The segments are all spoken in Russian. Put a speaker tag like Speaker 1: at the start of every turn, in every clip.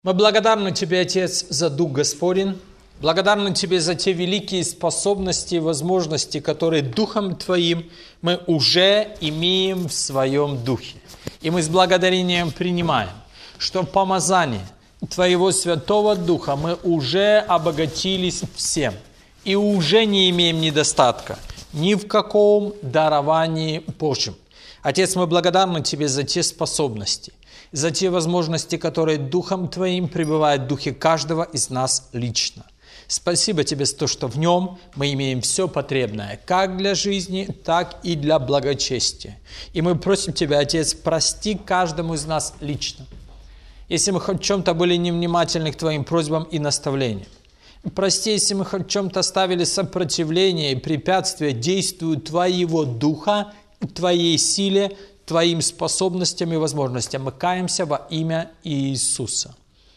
Speaker 1: Мы благодарны Тебе, Отец, за Дух Господень. Благодарны Тебе за те великие способности и возможности, которые Духом Твоим мы уже имеем в Своем Духе. И мы с благодарением принимаем, что помазание Твоего Святого Духа мы уже обогатились всем. И уже не имеем недостатка ни в каком даровании Божьем. Отец, мы благодарны Тебе за те способности, за те возможности, которые Духом Твоим пребывают в духе каждого из нас лично. Спасибо Тебе за то, что в Нем мы имеем все потребное, как для жизни, так и для благочестия. И мы просим Тебя, Отец, прости каждому из нас лично, если мы хоть в чем-то были невнимательны к Твоим просьбам и наставлениям. Прости, если мы хоть в чем-то ставили сопротивление и препятствия действию Твоего Духа, Твоей силе, Твоим способностям и возможностям. Мы каемся во имя Иисуса.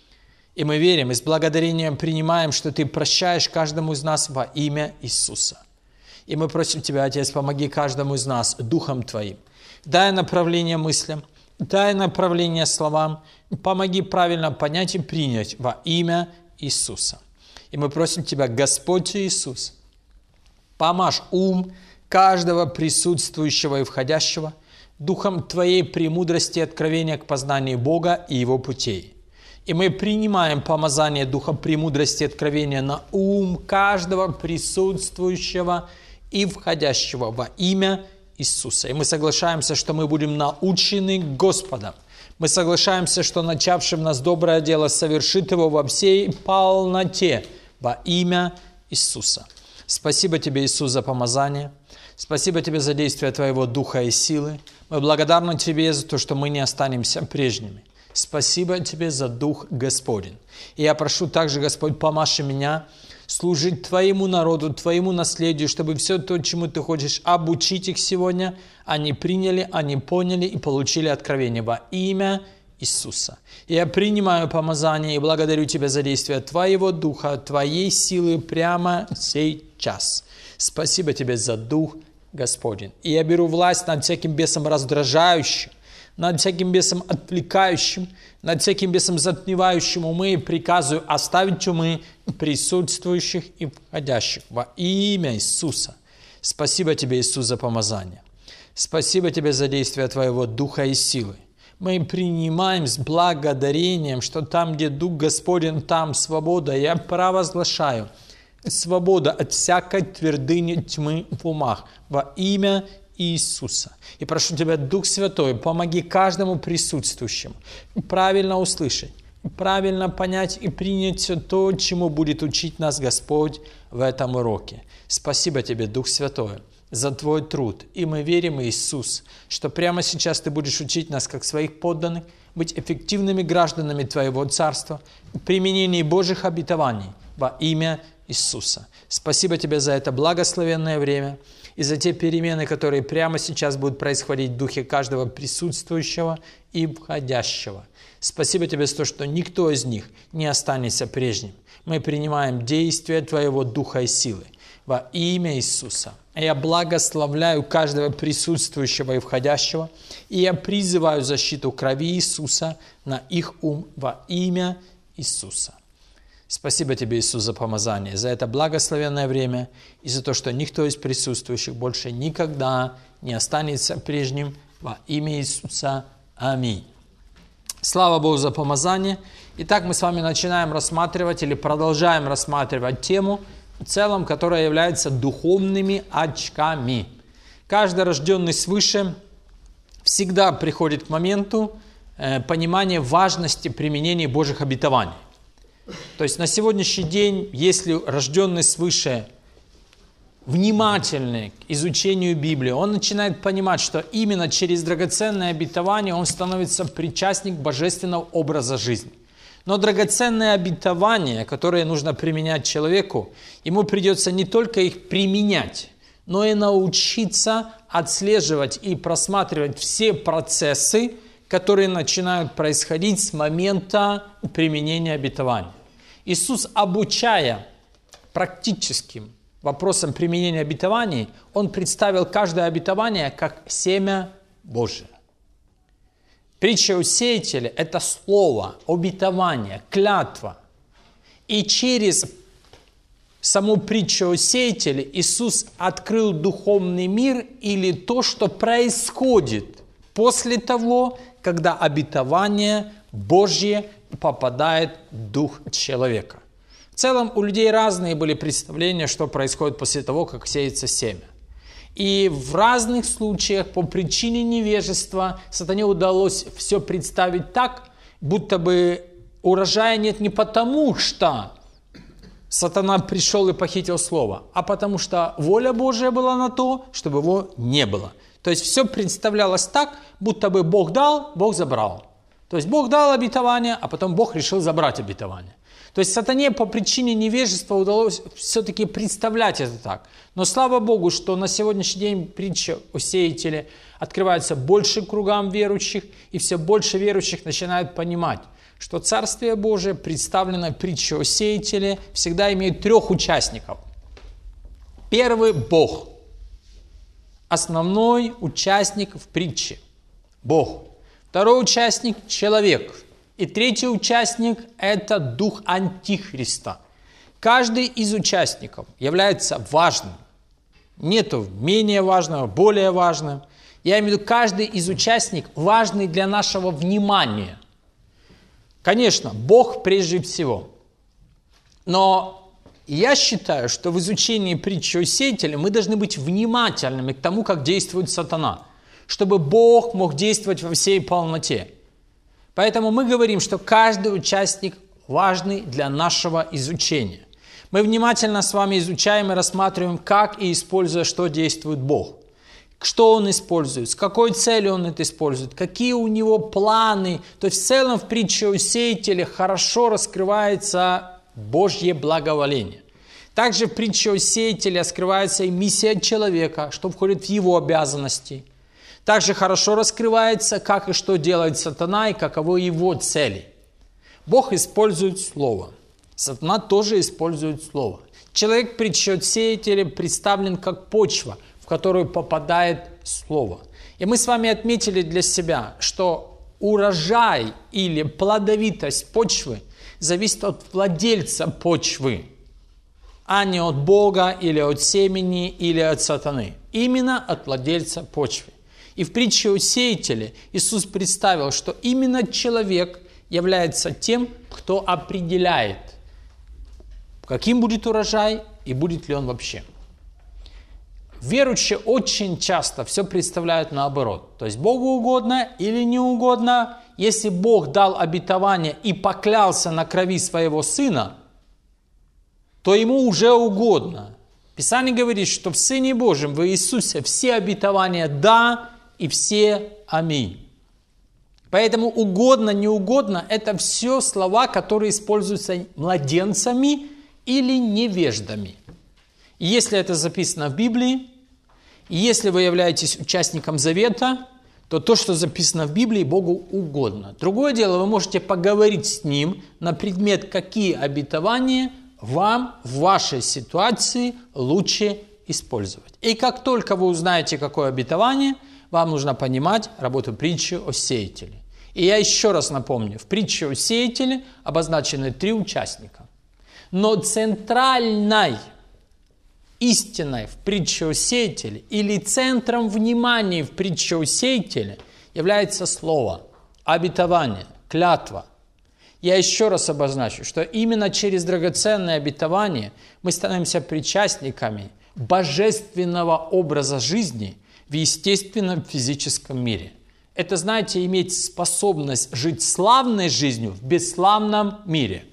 Speaker 1: И мы верим и с благодарением принимаем, что Ты прощаешь каждому из нас во имя Иисуса. И мы просим Тебя, Отец, помоги каждому из нас Духом Твоим. Дай направление мыслям, дай направление словам, помоги правильно понять и принять во имя Иисуса. И мы просим Тебя, Господь Иисус, помажь ум каждого присутствующего и входящего Духом Твоей премудрости и откровения к познанию Бога и Его путей. И мы принимаем помазание Духа премудрости и откровения на ум каждого присутствующего и входящего во имя Иисуса. И мы соглашаемся, что мы будем научены Господом. Мы соглашаемся, что начавший в нас доброе дело совершит его во всей полноте во имя Иисуса. Спасибо Тебе, Иисус, за помазание. Спасибо Тебе за действие Твоего Духа и силы. Мы благодарны Тебе за то, что мы не останемся прежними. Спасибо Тебе за Дух Господень. И я прошу также, Господь, помажь меня служить Твоему народу, Твоему наследию, чтобы все то, чему Ты хочешь обучить их сегодня, они приняли, они поняли и получили откровение во имя Иисуса. И я принимаю помазание и благодарю Тебя за действие Твоего Духа, Твоей силы прямо сейчас. Спасибо Тебе за Дух Господень. И я беру власть над всяким бесом раздражающим, над всяким бесом отвлекающим, над всяким бесом затмевающим умы и приказываю оставить умы присутствующих и входящих во имя Иисуса. Спасибо Тебе, Иисус, за помазание. Спасибо Тебе за действие Твоего Духа и силы. Мы принимаем с благодарением, что там, где Дух Господень, там свобода. Я провозглашаю свобода от всякой твердыни тьмы в умах во имя Иисуса. И прошу Тебя, Дух Святой, помоги каждому присутствующему правильно услышать, правильно понять и принять все то, чему будет учить нас Господь в этом уроке. Спасибо Тебе, Дух Святой, за Твой труд. И мы верим, Иисус, что прямо сейчас Ты будешь учить нас, как своих подданных, быть эффективными гражданами Твоего Царства в применении Божьих обетований во имя Иисуса. Спасибо Тебе за это благословенное время и за те перемены, которые прямо сейчас будут происходить в духе каждого присутствующего и входящего. Спасибо Тебе за то, что никто из них не останется прежним. Мы принимаем действие Твоего Духа и силы во имя Иисуса. Я благословляю каждого присутствующего и входящего, и я призываю защиту крови Иисуса на их ум во имя Иисуса. Спасибо Тебе, Иисус, за помазание, за это благословенное время и за то, что никто из присутствующих больше никогда не останется прежним во имя Иисуса. Аминь. Слава Богу за помазание. Итак, мы с вами начинаем рассматривать или продолжаем рассматривать тему, в целом, которая является духовными очками. Каждый рожденный свыше всегда приходит к моменту понимания важности применения Божьих обетований. То есть на сегодняшний день, если рожденный свыше внимательный к изучению Библии, он начинает понимать, что именно через драгоценное обетование он становится причастник божественного образа жизни. Но драгоценные обетования, которые нужно применять человеку, ему придется не только их применять, но и научиться отслеживать и просматривать все процессы, которые начинают происходить с момента применения обетования. Иисус, обучая практическим вопросам применения обетований, Он представил каждое обетование как семя Божие. Притча о сеятеле – это слово, обетование, клятва. И через саму притчу о сеятеле Иисус открыл духовный мир или то, что происходит после того, когда обетование Божье попадает в дух человека. В целом у людей разные были представления, что происходит после того, как сеется семя. И в разных случаях по причине невежества сатане удалось все представить так, будто бы урожая нет не потому, что сатана пришел и похитил слово, а потому что воля Божия была на то, чтобы его не было. То есть все представлялось так, будто бы Бог дал, Бог забрал. То есть Бог дал обетование, а потом Бог решил забрать обетование. То есть сатане по причине невежества удалось все-таки представлять это так. Но слава Богу, что на сегодняшний день притча о сеятеле открывается больше кругам верующих, и все больше верующих начинают понимать, что Царствие Божие, представленное в притче о сеятеле, всегда имеет 3 участников. Первый – Бог. Основной участник в притче – Бог. Второй участник – человек. И третий участник – это дух Антихриста. Каждый из участников является важным. Нету менее важного, более важным. Я имею в виду, каждый из участников важный для нашего внимания. Конечно, Бог прежде всего. Но я считаю, что в изучении притчи о сеятеле мы должны быть внимательными к тому, как действует сатана, чтобы Бог мог действовать во всей полноте. Поэтому мы говорим, что каждый участник важный для нашего изучения. Мы внимательно с вами изучаем и рассматриваем, как и используя, что действует Бог. Что Он использует, с какой целью Он это использует, какие у Него планы. То есть в целом в притче о сеятеле хорошо раскрывается Божье благоволение. Также в притче о сеятеле раскрывается и миссия человека, что входит в его обязанности. Также хорошо раскрывается, как и что делает сатана и каковы его цели. Бог использует слово. Сатана тоже использует слово. Человек в притче о сеятеле представлен как почва, в которую попадает слово. И мы с вами отметили для себя, что урожай или плодовитость почвы зависит от владельца почвы, а не от Бога или от семени или от сатаны. Именно от владельца почвы. И в притче о сеятеле Иисус представил, что именно человек является тем, кто определяет, каким будет урожай и будет ли он вообще. Верующие очень часто все представляют наоборот. То есть Богу угодно или не угодно. Если Бог дал обетование и поклялся на крови своего Сына, то Ему уже угодно. Писание говорит, что в Сыне Божьем, в Иисусе, все обетования «да» и все «аминь». Поэтому угодно, не угодно – это все слова, которые используются младенцами или невеждами. И если это записано в Библии, и если вы являетесь участником завета, то то, что записано в Библии, Богу угодно. Другое дело, вы можете поговорить с Ним на предмет, какие обетования вам в вашей ситуации лучше использовать. И как только вы узнаете, какое обетование, вам нужно понимать работу притчи о сеятеле. И я еще раз напомню, в притче о сеятеле обозначены 3 участника. Но центральной истиной в притче о сеятеле или центром внимания в притче о сеятеле является слово, обетование, клятва. Я еще раз обозначу, что именно через драгоценное обетование мы становимся причастниками божественного образа жизни в естественном физическом мире. Это, знаете, иметь способность жить славной жизнью в бесславном мире.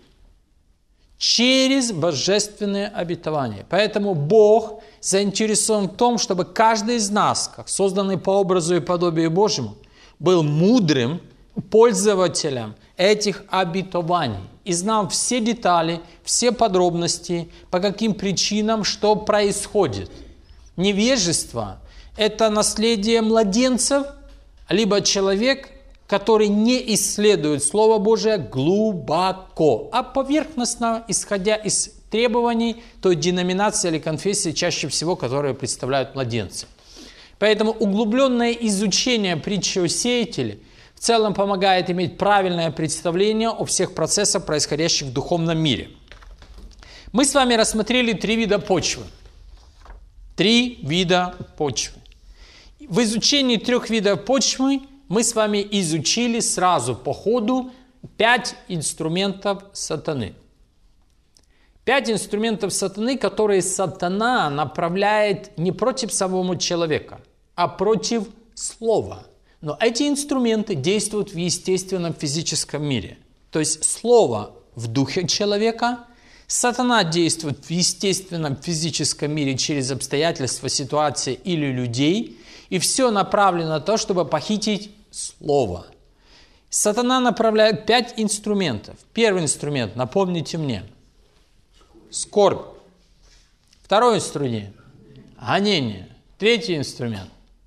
Speaker 1: Через божественное обетование. Поэтому Бог заинтересован в том, чтобы каждый из нас, как созданный по образу и подобию Божьему, был мудрым пользователем этих обетований и знал все детали, все подробности, по каким причинам, что происходит. Невежество – это наследие младенцев, либо человек, который не исследует Слово Божие глубоко, а поверхностно, исходя из требований той деноминации или конфессии, чаще всего, которые представляют младенцы. Поэтому углубленное изучение притчи о сеятеле в в целом помогает иметь правильное представление о всех процессах, происходящих в духовном мире. Мы с вами рассмотрели 3 вида почвы. 3 вида почвы. В изучении 3 видов почвы мы с вами изучили сразу по ходу 5 инструментов сатаны. 5 инструментов сатаны, которые сатана направляет не против самого человека, а против слова. Но эти инструменты действуют в естественном физическом мире. То есть слово в духе человека, сатана действует в естественном физическом мире через обстоятельства, ситуации или людей, и все направлено на то, чтобы похитить слово. Сатана направляет 5 инструментов. Первый инструмент, напомните мне, скорбь. Второй инструмент, гонение. Третий инструмент,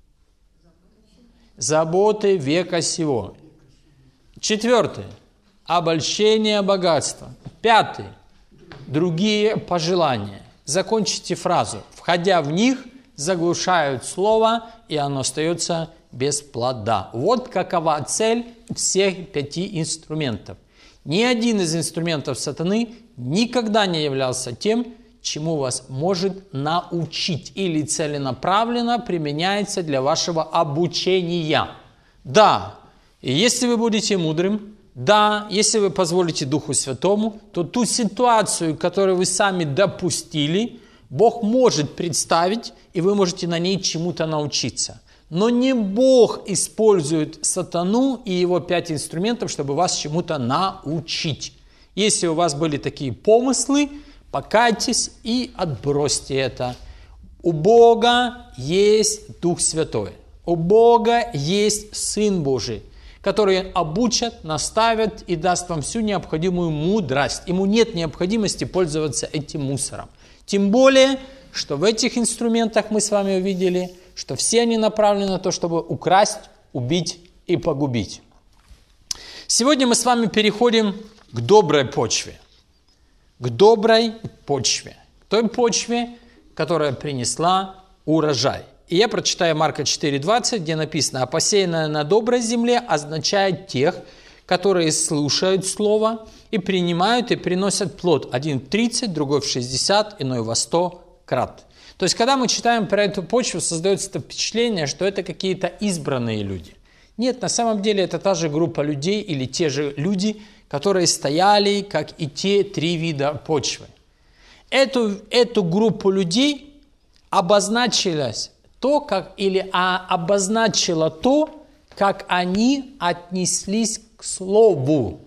Speaker 1: заботы века сего. 4. Обольщение богатства. 5. Другие пожелания. Закончите фразу. Входя в них, заглушают слово, и оно остается без плода. Вот какова цель всех 5 инструментов. Ни один из инструментов сатаны никогда не являлся тем, чему вас может научить или целенаправленно применяется для вашего обучения. Да, и если вы будете мудрым, да, если вы позволите Духу Святому, то ту ситуацию, которую вы сами допустили, Бог может представить, и вы можете на ней чему-то научиться. Но не Бог использует сатану и его 5 инструментов, чтобы вас чему-то научить. Если у вас были такие помыслы, покайтесь и отбросьте это. У Бога есть Дух Святой. У Бога есть Сын Божий, который обучит, наставит и даст вам всю необходимую мудрость. Ему нет необходимости пользоваться этим мусором. Тем более, что в этих инструментах мы с вами увидели, что все они направлены на то, чтобы украсть, убить и погубить. Сегодня мы с вами переходим к доброй почве. К доброй почве. К той почве, которая принесла урожай. И я прочитаю Марка 4:20, где написано: «А посеянное на доброй земле означает тех, которые слушают слово и принимают и приносят плод. Один в 30, другой в 60, иной во 100 крат». То есть, когда мы читаем про эту почву, создается впечатление, что это какие-то избранные люди. Нет, на самом деле это та же группа людей или те же люди, которые стояли, как и те 3 вида почвы. Эту группу людей обозначило то, как они отнеслись к слову.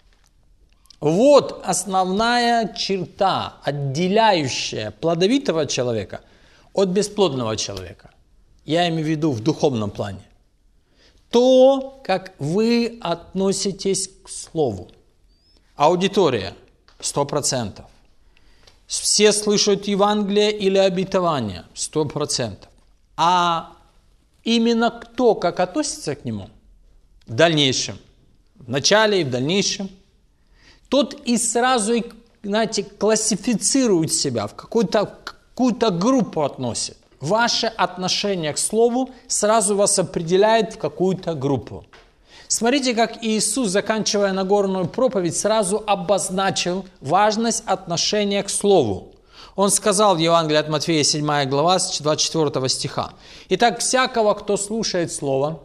Speaker 1: Вот основная черта, отделяющая плодовитого человека от бесплодного человека. Я имею в виду в духовном плане. То, как вы относитесь к слову. Аудитория 100%. Все слышат Евангелие или обетование 100%. А именно кто, как относится к нему в дальнейшем, в начале и в дальнейшем, тот и сразу, знаете, классифицирует себя, в какую-то группу относит. Ваше отношение к слову сразу вас определяет в какую-то группу. Смотрите, как Иисус, заканчивая Нагорную проповедь, сразу обозначил важность отношения к слову. Он сказал в Евангелии от Матфея, 7 глава, с 24 стиха: «Итак, всякого, кто слушает слово,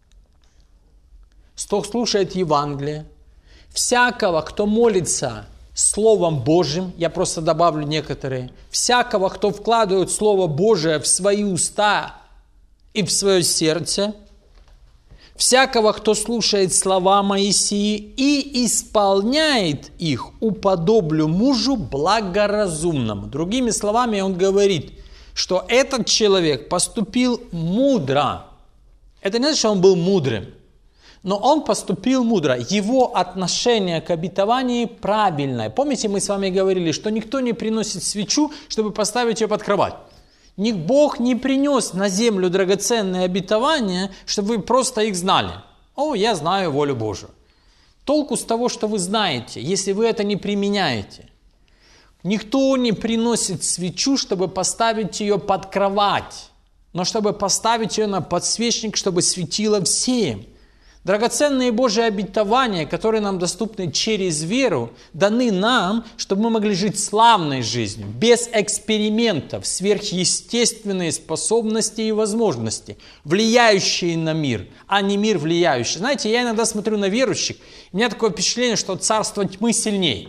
Speaker 1: кто слушает Евангелие, всякого, кто молится Словом Божьим», я просто добавлю некоторые, всякого, кто вкладывает Слово Божие в свои уста и в свое сердце, всякого, кто слушает слова Моисии и исполняет их, уподоблю мужу благоразумному. Другими словами, он говорит, что этот человек поступил мудро. Это не значит, что он был мудрым. Но он поступил мудро. Его отношение к обетованию правильное. Помните, мы с вами говорили, что никто не приносит свечу, чтобы поставить ее под кровать. Бог не принес на землю драгоценные обетования, чтобы вы просто их знали. О, я знаю волю Божию. Толку с того, что вы знаете, если вы это не применяете. Никто не приносит свечу, чтобы поставить ее под кровать, но чтобы поставить ее на подсвечник, чтобы светило всем. Драгоценные Божьи обетования, которые нам доступны через веру, даны нам, чтобы мы могли жить славной жизнью, без экспериментов, сверхъестественные способности и возможности, влияющие на мир, а не мир влияющий. Знаете, я иногда смотрю на верующих, у меня такое впечатление, что царство тьмы сильнее.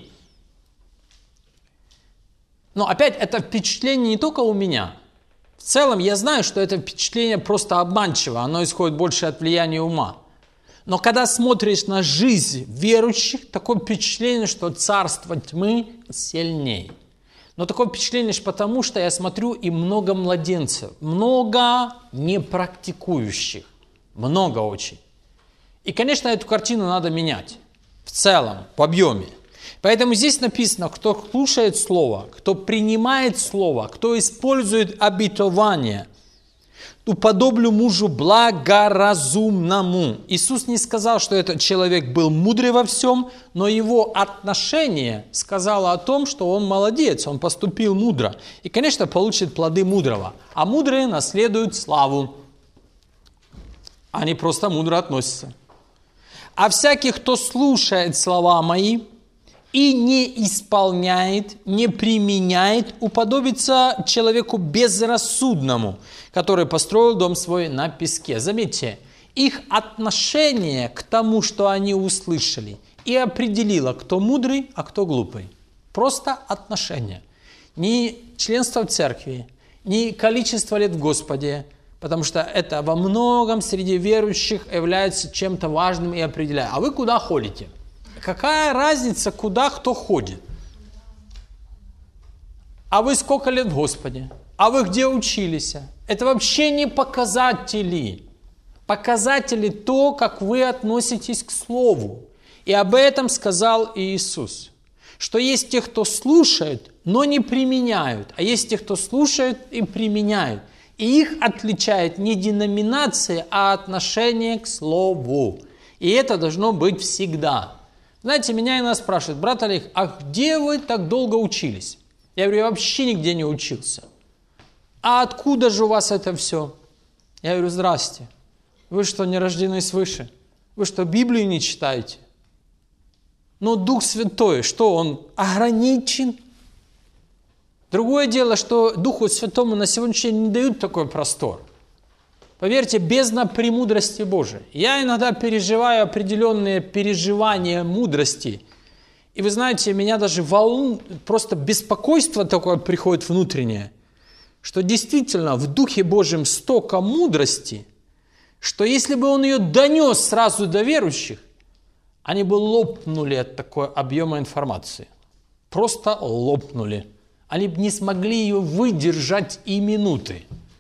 Speaker 1: Но опять, это впечатление не только у меня. В целом, я знаю, что это впечатление просто обманчиво, оно исходит больше от влияния ума. Но когда смотришь на жизнь верующих, такое впечатление, что царство тьмы сильнее. Но такое впечатление лишь потому, что я смотрю и много младенцев, много непрактикующих, много очень. И, конечно, эту картину надо менять в целом, в объеме. Поэтому здесь написано, кто слушает Слово, кто принимает Слово, кто использует обетование, уподоблю мужу благоразумному. Иисус не сказал, что этот человек был мудрый во всем, но его отношение сказало о том, что он молодец, он поступил мудро. И, конечно, получит плоды мудрого. А мудрые наследуют славу. Они просто мудро относятся. А всякий, кто слушает слова мои и не исполняет, не применяет, уподобится человеку безрассудному, который построил дом свой на песке. Заметьте, их отношение к тому, что они услышали, и определило, кто мудрый, а кто глупый. Просто отношение. Не членство в церкви, не количество лет в Господе, потому что это во многом среди верующих является чем-то важным и определяет. А вы куда ходите? Какая разница, куда кто ходит? А вы сколько лет в Господе? А вы где учились? Это вообще не показатели. Показатели то, как вы относитесь к Слову. И об этом сказал Иисус. Что есть те, кто слушают, но не применяют. А есть те, кто слушают и применяют. И их отличает не деноминация, а отношение к Слову. И это должно быть всегда. Знаете, меня иногда спрашивают: брат Олег, а где вы так долго учились? Я говорю: я вообще нигде не учился. А откуда же у вас это все? Я говорю: здрасте. Вы что, не рождены свыше? Вы что, Библию не читаете? Но Дух Святой, что он ограничен? Другое дело, что Духу Святому на сегодняшний день не дают такой простор. Поверьте, бездна премудрости Божией. Я иногда переживаю определенные переживания мудрости. И вы знаете, меня даже просто беспокойство такое приходит внутреннее, что действительно в Духе Божьем столько мудрости, что если бы Он ее донес сразу до верующих, они бы лопнули от такого объема информации. Просто лопнули. Они бы не смогли ее выдержать и минуты.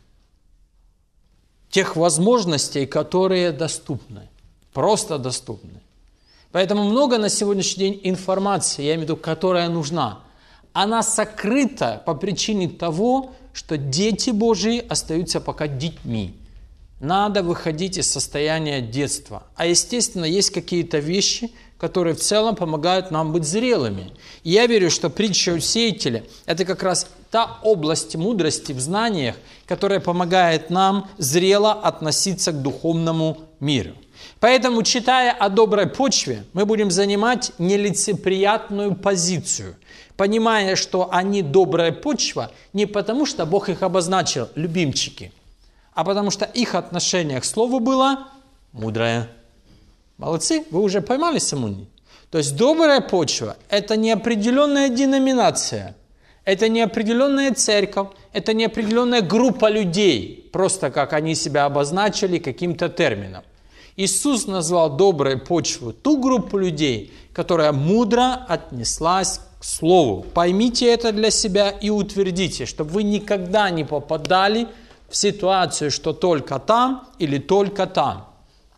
Speaker 1: Тех возможностей, которые доступны. Просто доступны. Поэтому много на сегодняшний день информации, я имею в виду, которая нужна. Она сокрыта по причине того, что дети Божьи остаются пока детьми. Надо выходить из состояния детства. А естественно, есть какие-то вещи, которые в целом помогают нам быть зрелыми. И я верю, что притча о сеятеле – это как раз та область мудрости в знаниях, которая помогает нам зрело относиться к духовному миру. Поэтому, читая о доброй почве, мы будем занимать нелицеприятную позицию, понимая, что они добрая почва не потому, что Бог их обозначил любимчики, а потому что их отношение к Слову было мудрое. Молодцы, вы уже поймали саму. То есть добрая почва – это не определенная деноминация, это не определенная церковь, это не определенная группа людей, просто как они себя обозначили каким-то термином. Иисус назвал доброй почвой ту группу людей, которая мудро отнеслась к Слову. Поймите это для себя и утвердите, чтобы вы никогда не попадали в ситуацию, что только там или только там.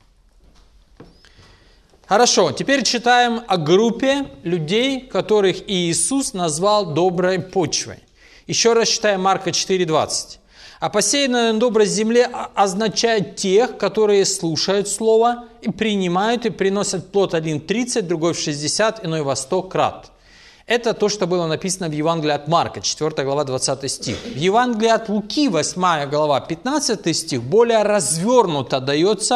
Speaker 1: Хорошо, теперь читаем о группе людей, которых Иисус назвал доброй почвой. Еще раз читаем Марка 4:20. А посеянное на доброй земле означает тех, которые слушают Слово и принимают, и приносят плод один 30, другой в 60, иной во 100 крат. Это то, что было написано в Евангелии от Марка, 4 глава, 20 стих. В Евангелии от Луки, 8 глава, 15 стих, более развернуто дается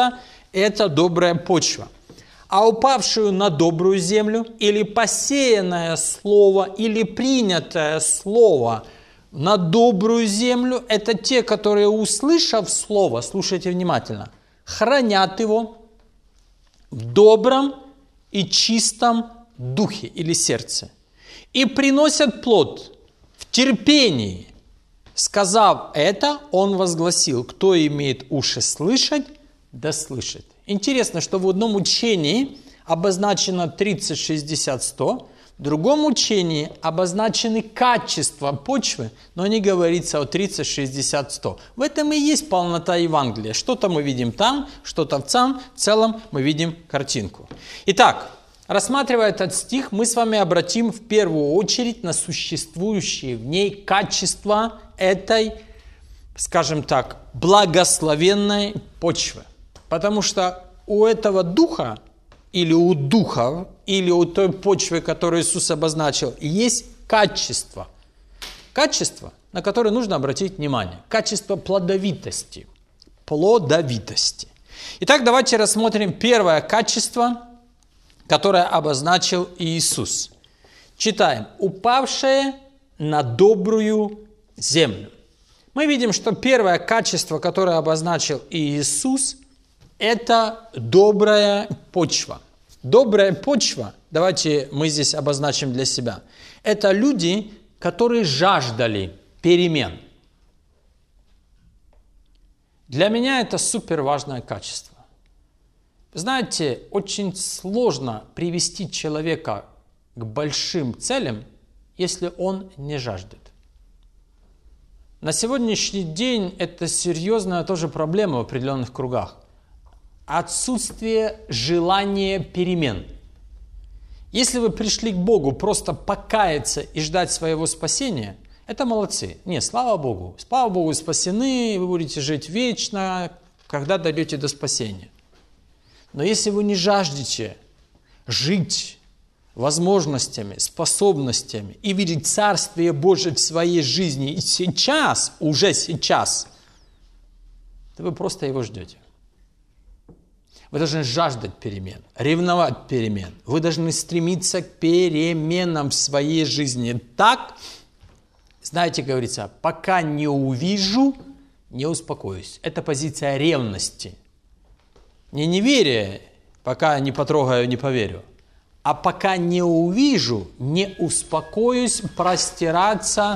Speaker 1: это добрая почва. А упавшую на добрую землю или посеянное слово, или принятое слово на добрую землю, это те, которые, услышав слово, слушайте внимательно, хранят его в добром и чистом духе или сердце и приносят плод в терпении. Сказав это, он возгласил: кто имеет уши слышать, да слышит. Интересно, что в одном учении обозначено 30, 60, 100, в другом учении обозначены качества почвы, но не говорится о 30, 60, 100. В этом и есть полнота Евангелия. Что-то мы видим там, что-то в целом мы видим картинку. Итак, рассматривая этот стих, мы с вами обратим в первую очередь на существующие в ней качества этой, скажем так, благословенной почвы. Потому что у этого духа, или у духа, или у той почвы, которую Иисус обозначил, есть качество. Качество, на которое нужно обратить внимание. Качество плодовитости. Плодовитости. Итак, давайте рассмотрим первое качество, которое обозначил Иисус. Читаем. «Упавшее на добрую землю». Мы видим, что первое качество, которое обозначил Иисус, это добрая почва. Добрая почва, давайте мы здесь обозначим для себя, это люди, которые жаждали перемен. Для меня это суперважное качество. Знаете, очень сложно привести человека к большим целям, если он не жаждет. На сегодняшний день это серьезная тоже проблема в определенных кругах. Отсутствие желания перемен. Если вы пришли к Богу просто покаяться и ждать своего спасения, это молодцы. Нет, слава Богу. Слава Богу, спасены, вы будете жить вечно, когда дойдете до спасения. Но если вы не жаждете жить возможностями, способностями и видеть Царствие Божие в своей жизни и сейчас, уже сейчас, то вы просто его ждете. Вы должны жаждать перемен, ревновать перемен. Вы должны стремиться к переменам в своей жизни. Так, знаете, говорится, пока не увижу, не успокоюсь. Это позиция ревности. Не неверие, пока не потрогаю, не поверю. А пока не увижу, не успокоюсь простираться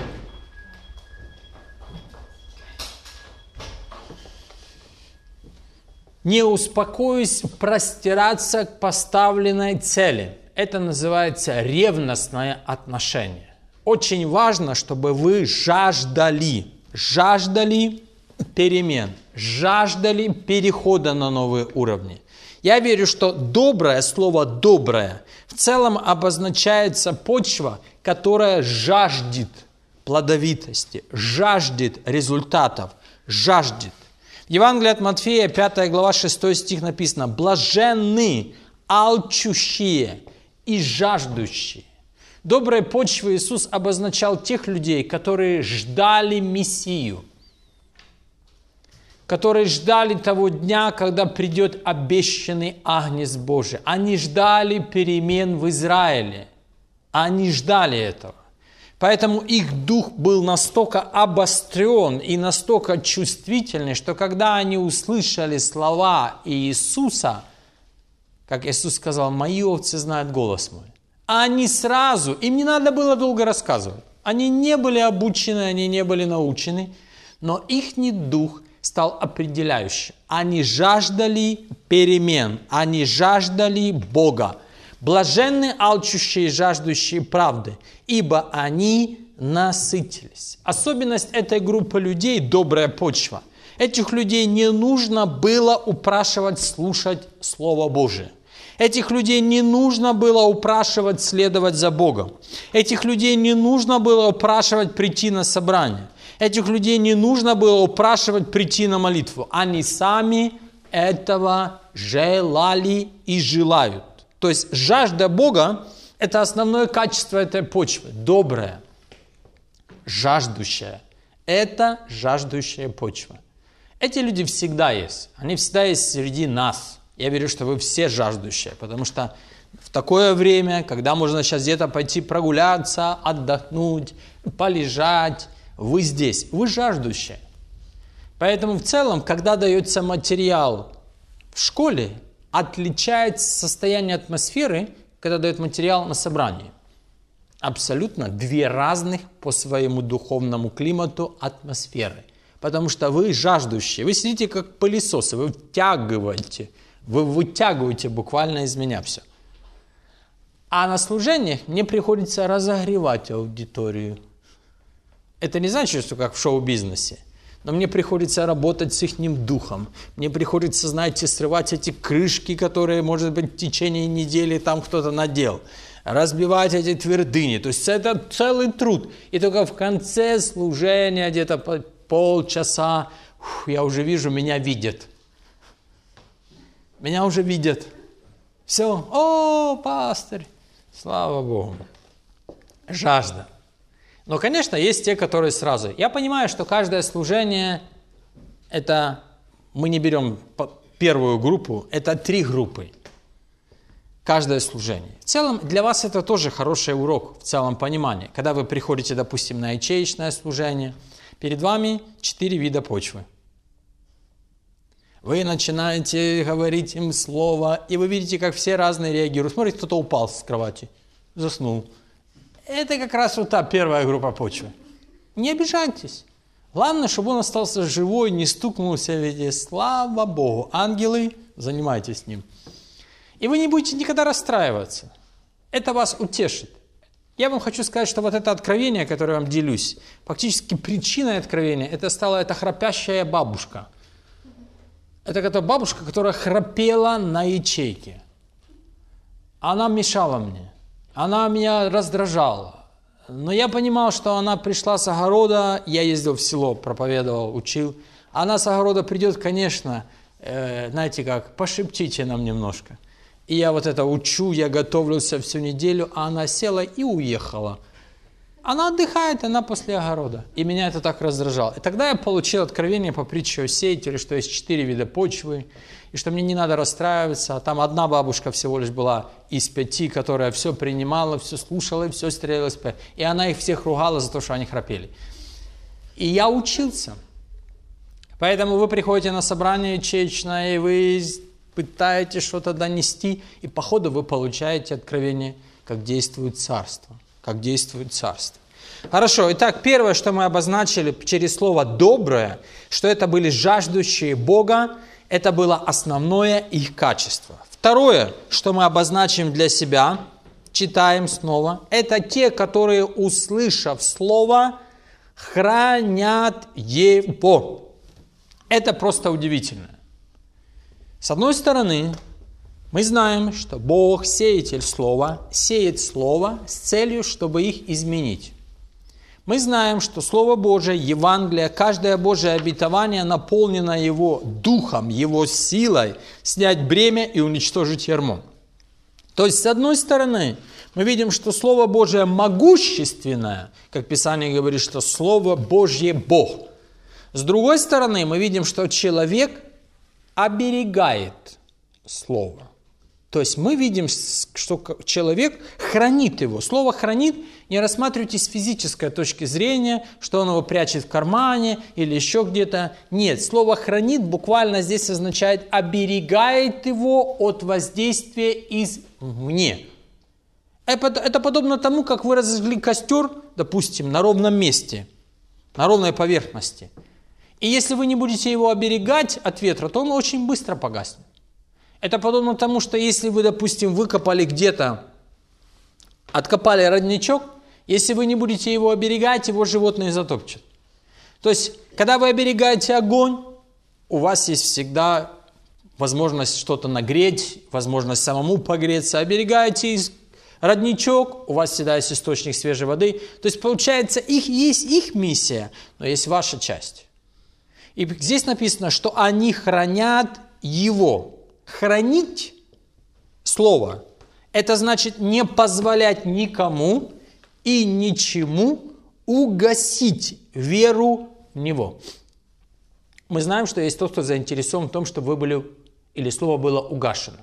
Speaker 1: к поставленной цели. Это называется ревностное отношение. Очень важно, чтобы вы жаждали перемен, жаждали перехода на новые уровни. Я верю, что доброе, слово «доброе» в целом обозначается почва, которая жаждет плодовитости, жаждет результатов, жаждет. В Евангелии от Матфея, 5 глава, 6 стих написано: «Блаженны, алчущие и жаждущие». Доброй почвой Иисус обозначал тех людей, которые ждали Мессию, которые ждали того дня, когда придет обещанный Агнец Божий. Они ждали перемен в Израиле. Они ждали этого. Поэтому их дух был настолько обострен и настолько чувствительный, что когда они услышали слова Иисуса, как Иисус сказал: «Мои овцы знают голос мой», они сразу, им не надо было долго рассказывать. Они не были обучены, они не были научены, но их дух стал определяющим. Они жаждали перемен, они жаждали Бога. Блаженны алчущие и жаждущие правды, ибо они насытились. Особенность этой группы людей – добрая почва. Этих людей не нужно было упрашивать слушать Слово Божие. Этих людей не нужно было упрашивать следовать за Богом. Этих людей не нужно было упрашивать прийти на собрание. Этих людей не нужно было упрашивать прийти на молитву. Они сами этого желали и желают. То есть жажда Бога – это основное качество этой почвы. Добрая, жаждущая. Это жаждущая почва. Эти люди всегда есть. Они всегда есть среди нас. Я верю, что вы все жаждущие, потому что в такое время, когда можно сейчас где-то пойти прогуляться, отдохнуть, полежать, вы здесь, вы жаждущие. Поэтому в целом, когда дается материал в школе, отличается состояние атмосферы, когда дают материал на собрании. Абсолютно две разных по своему духовному климату атмосферы. Потому что вы жаждущие, вы сидите как пылесосы, вы вытягиваете буквально из меня все. А на служениях мне приходится разогревать аудиторию. Это не значит, что как в шоу-бизнесе. Но мне приходится работать с их духом. Мне приходится, знаете, срывать эти крышки, которые, может быть, в течение недели там кто-то надел. Разбивать эти твердыни. То есть это целый труд. И только в конце служения, где-то полчаса, я уже вижу, меня видят. Меня уже видят. Все. О, пастырь. Слава Богу. Жажда. Но, конечно, есть те, которые сразу. Я понимаю, что каждое служение, это мы не берем первую группу, это 3 группы. Каждое служение. В целом, для вас это тоже хороший урок в целом понимании. Когда вы приходите, допустим, на ячеечное служение, перед вами 4 вида почвы. Вы начинаете говорить им слово, и вы видите, как все разные реагируют. Смотрите, кто-то упал с кровати, заснул. Это как раз вот та первая группа почвы. Не обижайтесь. Главное, чтобы он остался живой, не стукнулся везде. Слава Богу. Ангелы, занимайтесь с ним. И вы не будете никогда расстраиваться. Это вас утешит. Я вам хочу сказать, что вот это откровение, которое я вам делюсь, фактически причиной откровения, это стала эта храпящая бабушка. Это какая-то бабушка, которая храпела на ячейке. Она мешала мне. Она меня раздражала. Но я понимал, что она пришла с огорода, я ездил в село, проповедовал, учил. Она с огорода придет, конечно, знаете как, пошепчите нам немножко. И я вот это учу, я готовился всю неделю, а она села и уехала. Она отдыхает, она после огорода. И меня это так раздражало. И тогда я получил откровение по притче о сеятеле, что есть 4 вида почвы, и что мне не надо расстраиваться. Там одна бабушка всего лишь была из 5, которая все принимала, все слушала и все стрелялась. И она их всех ругала за то, что они храпели. И я учился. Поэтому вы приходите на собрание ячеечное, и вы пытаетесь что-то донести, и по ходу вы получаете откровение, как действует царство. Как действует царство. Хорошо, итак, первое, что мы обозначили через слово «доброе», что это были жаждущие Бога, это было основное их качество. Второе, что мы обозначим для себя, читаем снова, это те, которые, услышав слово, хранят его. Это просто удивительно. С одной стороны, мы знаем, что Бог, сеятель слова, сеет слово с целью, чтобы их изменить. Мы знаем, что Слово Божие, Евангелие, каждое Божие обетование наполнено Его духом, Его силой снять бремя и уничтожить ярмо. То есть, с одной стороны, мы видим, что Слово Божие могущественное, как Писание говорит, что Слово Божье Бог. С другой стороны, мы видим, что человек оберегает Слово. То есть мы видим, что человек хранит его. Слово «хранит» не рассматривайте с физической точки зрения, что он его прячет в кармане или еще где-то. Нет, слово «хранит» буквально здесь означает «оберегает его от воздействия извне». Это подобно тому, как вы разожгли костер, допустим, на ровном месте, на ровной поверхности. И если вы не будете его оберегать от ветра, то он очень быстро погаснет. Это подобно тому, что если вы, допустим, выкопали где-то, откопали родничок, если вы не будете его оберегать, его животные затопчут. То есть, когда вы оберегаете огонь, у вас есть всегда возможность что-то нагреть, возможность самому погреться. Оберегаете родничок, у вас всегда есть источник свежей воды. То есть, получается, есть их миссия, но есть ваша часть. И здесь написано, что они хранят его. Хранить слово – это значит не позволять никому и ничему угасить веру в него. Мы знаем, что есть тот, кто заинтересован в том, чтобы вы были, или слово было угашено.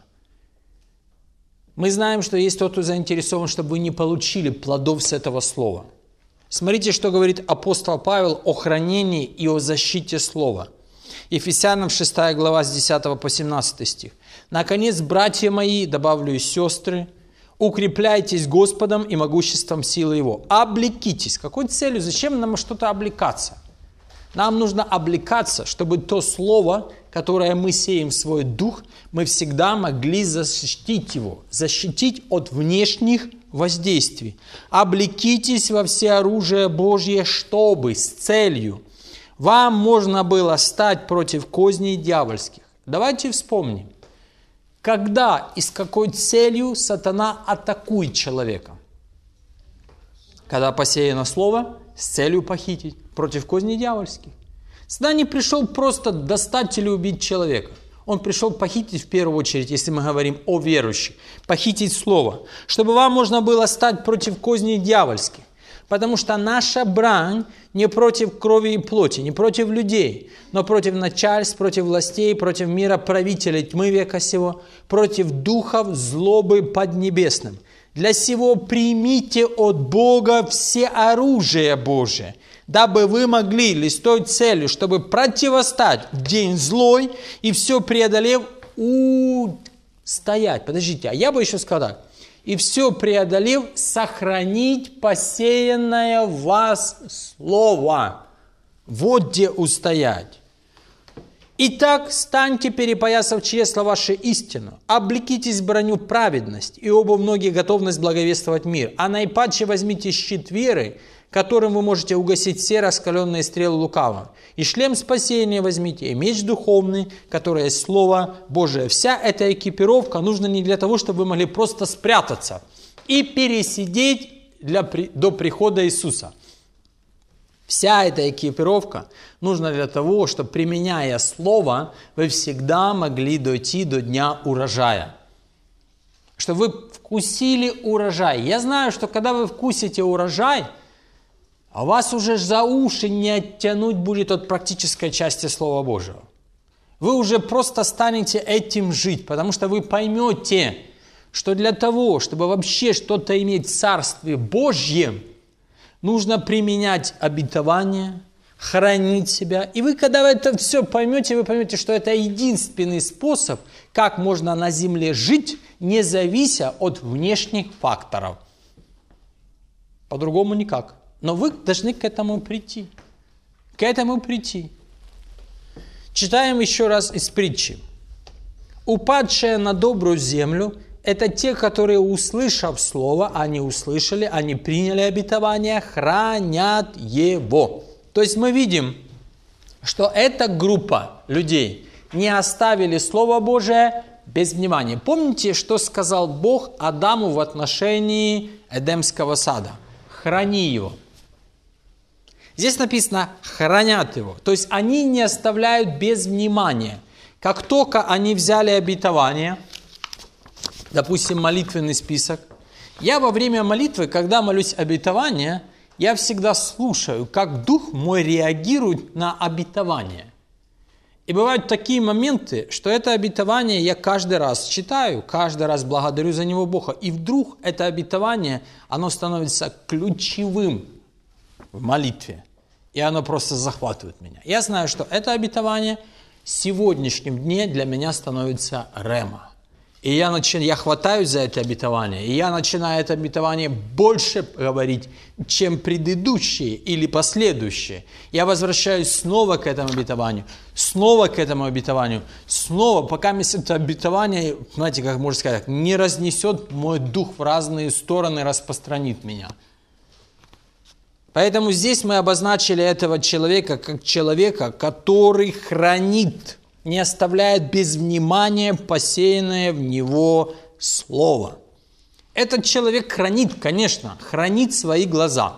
Speaker 1: Мы знаем, что есть тот, кто заинтересован, чтобы вы не получили плодов с этого слова. Смотрите, что говорит апостол Павел о хранении и о защите слова. Ефесянам 6 глава с 10 по 17 стих. «Наконец, братья мои, добавлю и сестры, укрепляйтесь Господом и могуществом силы Его». Облекитесь. Какой целью? Зачем нам что-то облекаться? Нам нужно облекаться, чтобы то слово, которое мы сеем в свой дух, мы всегда могли защитить его, защитить от внешних воздействий. Облекитесь во всеоружие Божье, чтобы с целью вам можно было стать против козней дьявольских. Давайте вспомним, когда и с какой целью сатана атакует человека. Когда посеяно слово с целью похитить, против козней дьявольских. Сатана не пришел просто достать или убить человека. Он пришел похитить в первую очередь, если мы говорим о верующих, похитить слово, чтобы вам можно было стать против козней дьявольских. Потому что наша брань не против крови и плоти, не против людей, но против начальств, против властей, против мира правителей тьмы века сего, против духов злобы поднебесным. Для сего примите от Бога все оружие Божие, дабы вы могли ли с той целью, чтобы противостать в день злой и все преодолев устоять. Подождите, а я бы еще сказал так. И все преодолев, сохранить посеянное в вас слово. Вот где устоять. Итак, станьте, перепоясав чресло ваше истину, облекитесь в броню праведность и обувь ноги готовность благовествовать мир, а наипаче возьмите щит веры, которым вы можете угасить все раскаленные стрелы лукавого. И шлем спасения возьмите, и меч духовный, который есть Слово Божие. Вся эта экипировка нужна не для того, чтобы вы могли просто спрятаться и пересидеть до прихода Иисуса. Вся эта экипировка нужна для того, чтобы, применяя Слово, вы всегда могли дойти до дня урожая. Чтобы вы вкусили урожай. Я знаю, что когда вы вкусите урожай, а вас уже за уши не оттянуть будет от практической части Слова Божьего. Вы уже просто станете этим жить, потому что вы поймете, что для того, чтобы вообще что-то иметь в Царстве Божьем, нужно применять обетование, хранить себя. И вы, когда вы это все поймете, вы поймете, что это единственный способ, как можно на земле жить, не завися от внешних факторов. По-другому никак. Но вы должны к этому прийти. К этому прийти. Читаем еще раз из притчи. «Упадшие на добрую землю – это те, которые, услышав слово, они услышали, они приняли обетование, хранят его». То есть мы видим, что эта группа людей не оставили Слово Божие без внимания. Помните, что сказал Бог Адаму в отношении Эдемского сада? Храни его. Здесь написано «хранят его». То есть они не оставляют без внимания. Как только они взяли обетование, допустим, молитвенный список, я во время молитвы, когда молюсь обетование, я всегда слушаю, как Дух мой реагирует на обетование. И бывают такие моменты, что это обетование я каждый раз читаю, каждый раз благодарю за него Бога. И вдруг это обетование, оно становится ключевым в молитве. И оно просто захватывает меня. Я знаю, что это обетование в сегодняшнем дне для меня становится рема. И я хватаюсь за это обетование, и я начинаю это обетование больше говорить, чем предыдущие или последующие. Я возвращаюсь снова к этому обетованию, снова к этому обетованию, снова, пока это обетование, знаете, как можно сказать, не разнесет мой дух в разные стороны, распространит меня. Поэтому здесь мы обозначили этого человека как человека, который хранит, не оставляет без внимания посеянное в него слово. Этот человек хранит, конечно, хранит свои глаза,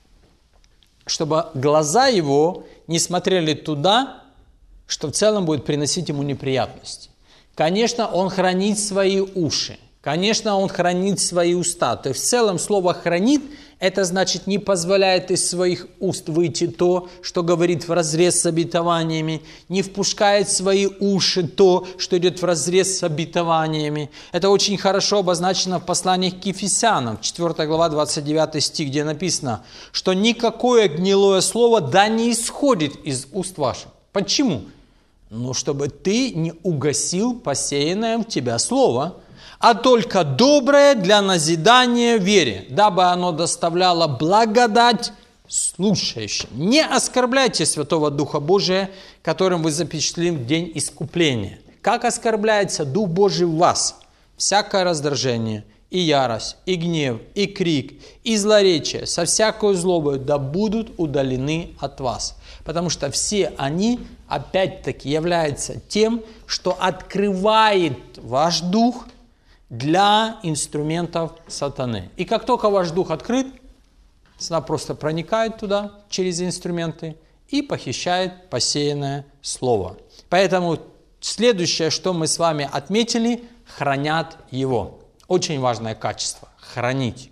Speaker 1: чтобы глаза его не смотрели туда, что в целом будет приносить ему неприятности. Конечно, он хранит свои уши, конечно, он хранит свои уста. То есть в целом слово «хранит» – Это значит, не позволяет из своих уст выйти то, что говорит вразрез с обетованиями, не впускает в свои уши то, что идет вразрез с обетованиями. Это очень хорошо обозначено в посланиях к Ефесянам, 4 глава, 29 стих, где написано, что никакое гнилое слово да не исходит из уст ваших. Почему? Ну, чтобы ты не угасил посеянное в тебя слово, а только доброе для назидания в вере, дабы оно доставляло благодать слушающим. Не оскорбляйте Святого Духа Божия, которым вы запечатлены в день искупления. Как оскорбляется Дух Божий в вас? Всякое раздражение, и ярость, и гнев, и крик, и злоречие, со всякой злобой да будут удалены от вас. Потому что все они, опять-таки, являются тем, что открывает ваш дух для инструментов сатаны. И как только ваш дух открыт, сатана просто проникает туда через инструменты и похищает посеянное слово. Поэтому следующее, что мы с вами отметили, хранят его. Очень важное качество – хранить.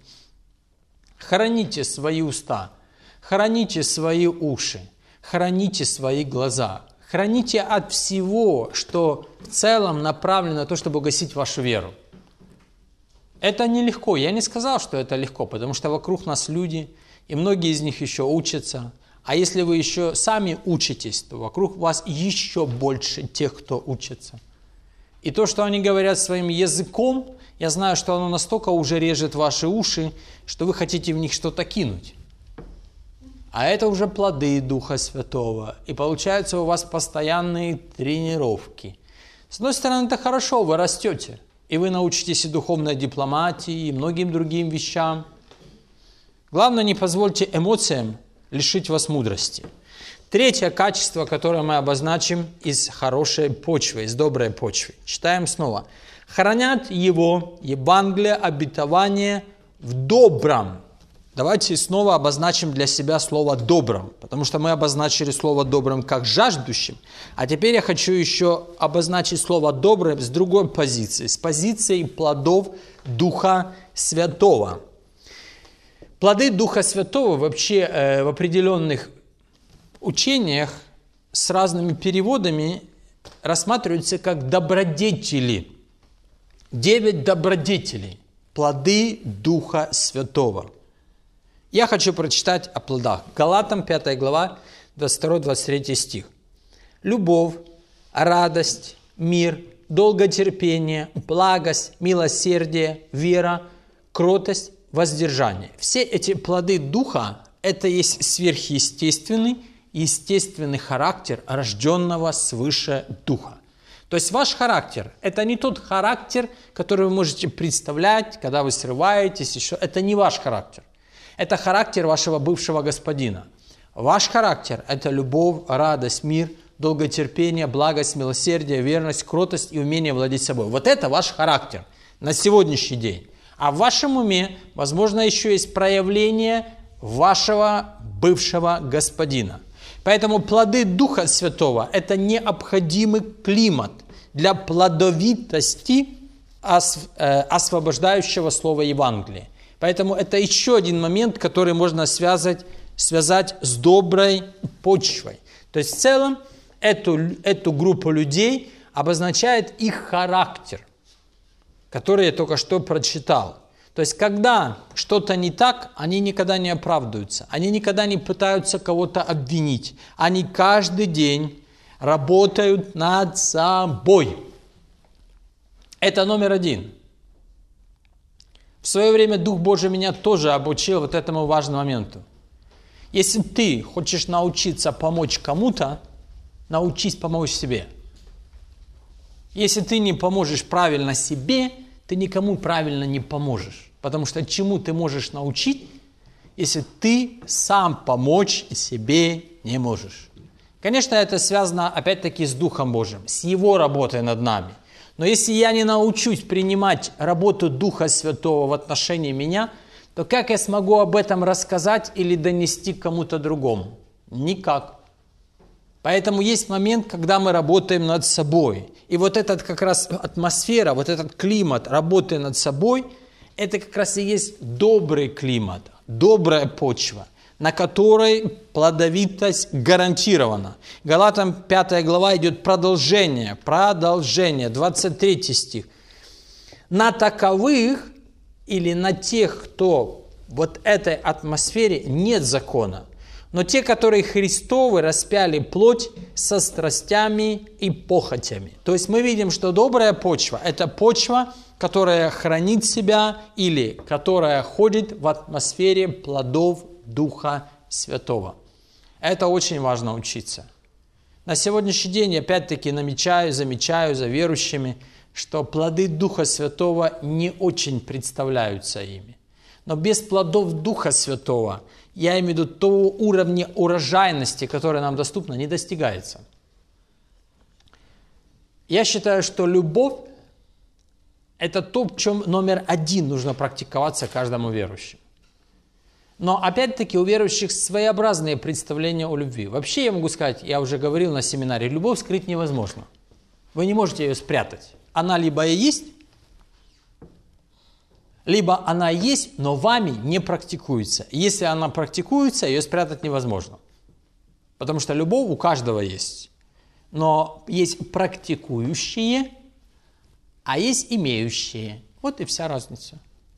Speaker 1: Храните свои уста, храните свои уши, храните свои глаза, храните от всего, что в целом направлено на то, чтобы угасить вашу веру. Это нелегко. Я не сказал, что это легко, потому что вокруг нас люди, и многие из них еще учатся. А если вы еще сами учитесь, то вокруг вас еще больше тех, кто учится. И то, что они говорят своим языком, я знаю, что оно настолько уже режет ваши уши, что вы хотите в них что-то кинуть. А это уже плоды Духа Святого. И получаются у вас постоянные тренировки. С одной стороны, это хорошо, вы растете. И вы научитесь и духовной дипломатии, и многим другим вещам. Главное, не позвольте эмоциям лишить вас мудрости. Третье качество, которое мы обозначим из хорошей почвы, из доброй почвы. Читаем снова. Хранят его, Евангелие, обетование в добром. Давайте снова обозначим для себя слово «добром», потому что мы обозначили слово «добрым» как «жаждущим». А теперь я хочу еще обозначить слово «добрым» с другой позиции, с позиции плодов Духа Святого. Плоды Духа Святого вообще в определенных учениях с разными переводами рассматриваются как добродетели. 9 добродетелей, плоды Духа Святого. Я хочу прочитать о плодах. Галатам 5 глава, 22-23 стих. Любовь, радость, мир, долготерпение, благость, милосердие, вера, кротость, воздержание. Все эти плоды Духа – это есть сверхъестественный, естественный характер рожденного свыше Духа. То есть ваш характер – это не тот характер, который вы можете представлять, когда вы срываетесь, еще. Это не ваш характер. Это характер вашего бывшего господина. Ваш характер – это любовь, радость, мир, долготерпение, благость, милосердие, верность, кротость и умение владеть собой. Вот это ваш характер на сегодняшний день. А в вашем уме, возможно, еще есть проявление вашего бывшего господина. Поэтому плоды Духа Святого – это необходимый климат для плодовитости освобождающего слова Евангелия. Поэтому это еще один момент, который можно связать с доброй почвой. То есть в целом эту группу людей обозначает их характер, который я только что прочитал. То есть когда что-то не так, они никогда не оправдываются, они никогда не пытаются кого-то обвинить. Они каждый день работают над собой. Это номер один. В свое время Дух Божий меня тоже обучил вот этому важному моменту. Если ты хочешь научиться помочь кому-то, научись помочь себе. Если ты не поможешь правильно себе, ты никому правильно не поможешь. Потому что чему ты можешь научить, если ты сам помочь себе не можешь? Конечно, это связано опять-таки с Духом Божьим, с Его работой над нами. Но если я не научусь принимать работу Духа Святого в отношении меня, то как я смогу об этом рассказать или донести кому-то другому? Никак. Поэтому есть момент, когда мы работаем над собой. И вот эта как раз атмосфера, вот этот климат работы над собой, это как раз и есть добрый климат, добрая почва, на которой плодовитость гарантирована. Галатам 5 глава идет продолжение, 23 стих. На таковых или на тех, кто в вот этой атмосфере, нет закона. Но те, которые Христовы, распяли плоть со страстями и похотями. То есть мы видим, что добрая почва – это почва, которая хранит себя или которая ходит в атмосфере плодов Духа Святого. Это очень важно учиться. На сегодняшний день, опять-таки, замечаю за верующими, что плоды Духа Святого не очень представляются ими. Но без плодов Духа Святого, я имею в виду того уровня урожайности, который нам доступно, не достигается. Я считаю, что любовь – это то, в чем номер один нужно практиковаться каждому верующему. Но опять-таки у верующих своеобразные представления о любви. Вообще я могу сказать, я уже говорил на семинаре, любовь скрыть невозможно. Вы не можете ее спрятать. Она либо и есть, либо она есть, но вами не практикуется. Если она практикуется, ее спрятать невозможно. Потому что любовь у каждого есть. Но есть практикующие, а есть имеющие. Вот и вся разница.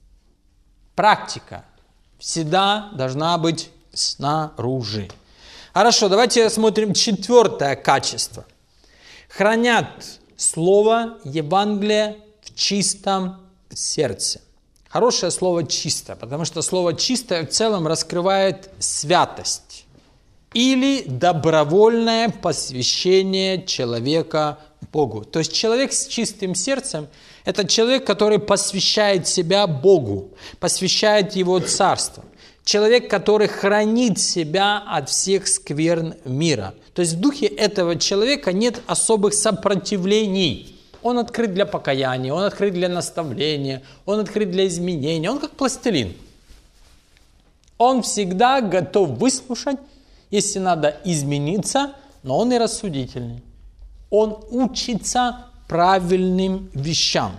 Speaker 1: Практика всегда должна быть снаружи. Хорошо, давайте рассмотрим 4 качество. Хранят Слово Евангелия в чистом сердце. Хорошее слово «чисто», потому что слово «чистое» в целом раскрывает святость или добровольное посвящение человека Богу. То есть человек с чистым сердцем – это человек, который посвящает себя Богу, посвящает Его Царству. Человек, который хранит себя от всех скверн мира. То есть в духе этого человека нет особых сопротивлений. Он открыт для покаяния, он открыт для наставления, он открыт для изменения. Он как пластилин. Он всегда готов выслушать, если надо измениться, но он и рассудительный. Он учится правильным вещам.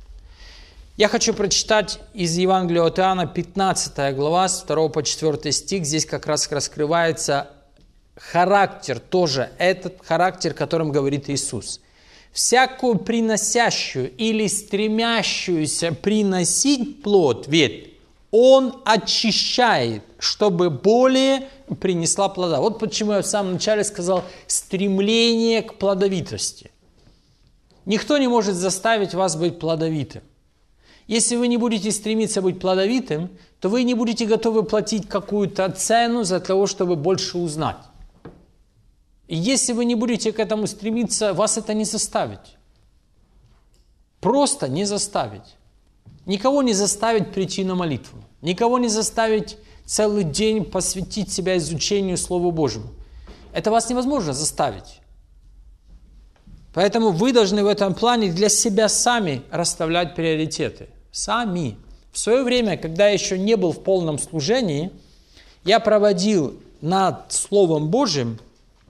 Speaker 1: Я хочу прочитать из Евангелия от Иоанна 15 глава, с 2 по 4 стих. Здесь как раз раскрывается характер, тоже этот характер, о котором говорит Иисус. «Всякую приносящую или стремящуюся приносить плод, ведь Он очищает, чтобы более принесла плода». Вот почему я в самом начале сказал стремление к плодовитости. Никто не может заставить вас быть плодовитым. Если вы не будете стремиться быть плодовитым, то вы не будете готовы платить какую-то цену за того, чтобы больше узнать. И если вы не будете к этому стремиться, вас это не заставить. Просто не заставить. Никого не заставить прийти на молитву. Никого не заставить целый день посвятить себя изучению Слова Божьему. Это вас невозможно заставить. Поэтому вы должны в этом плане для себя сами расставлять приоритеты. Сами. В свое время, когда я еще не был в полном служении, я проводил над Словом Божьим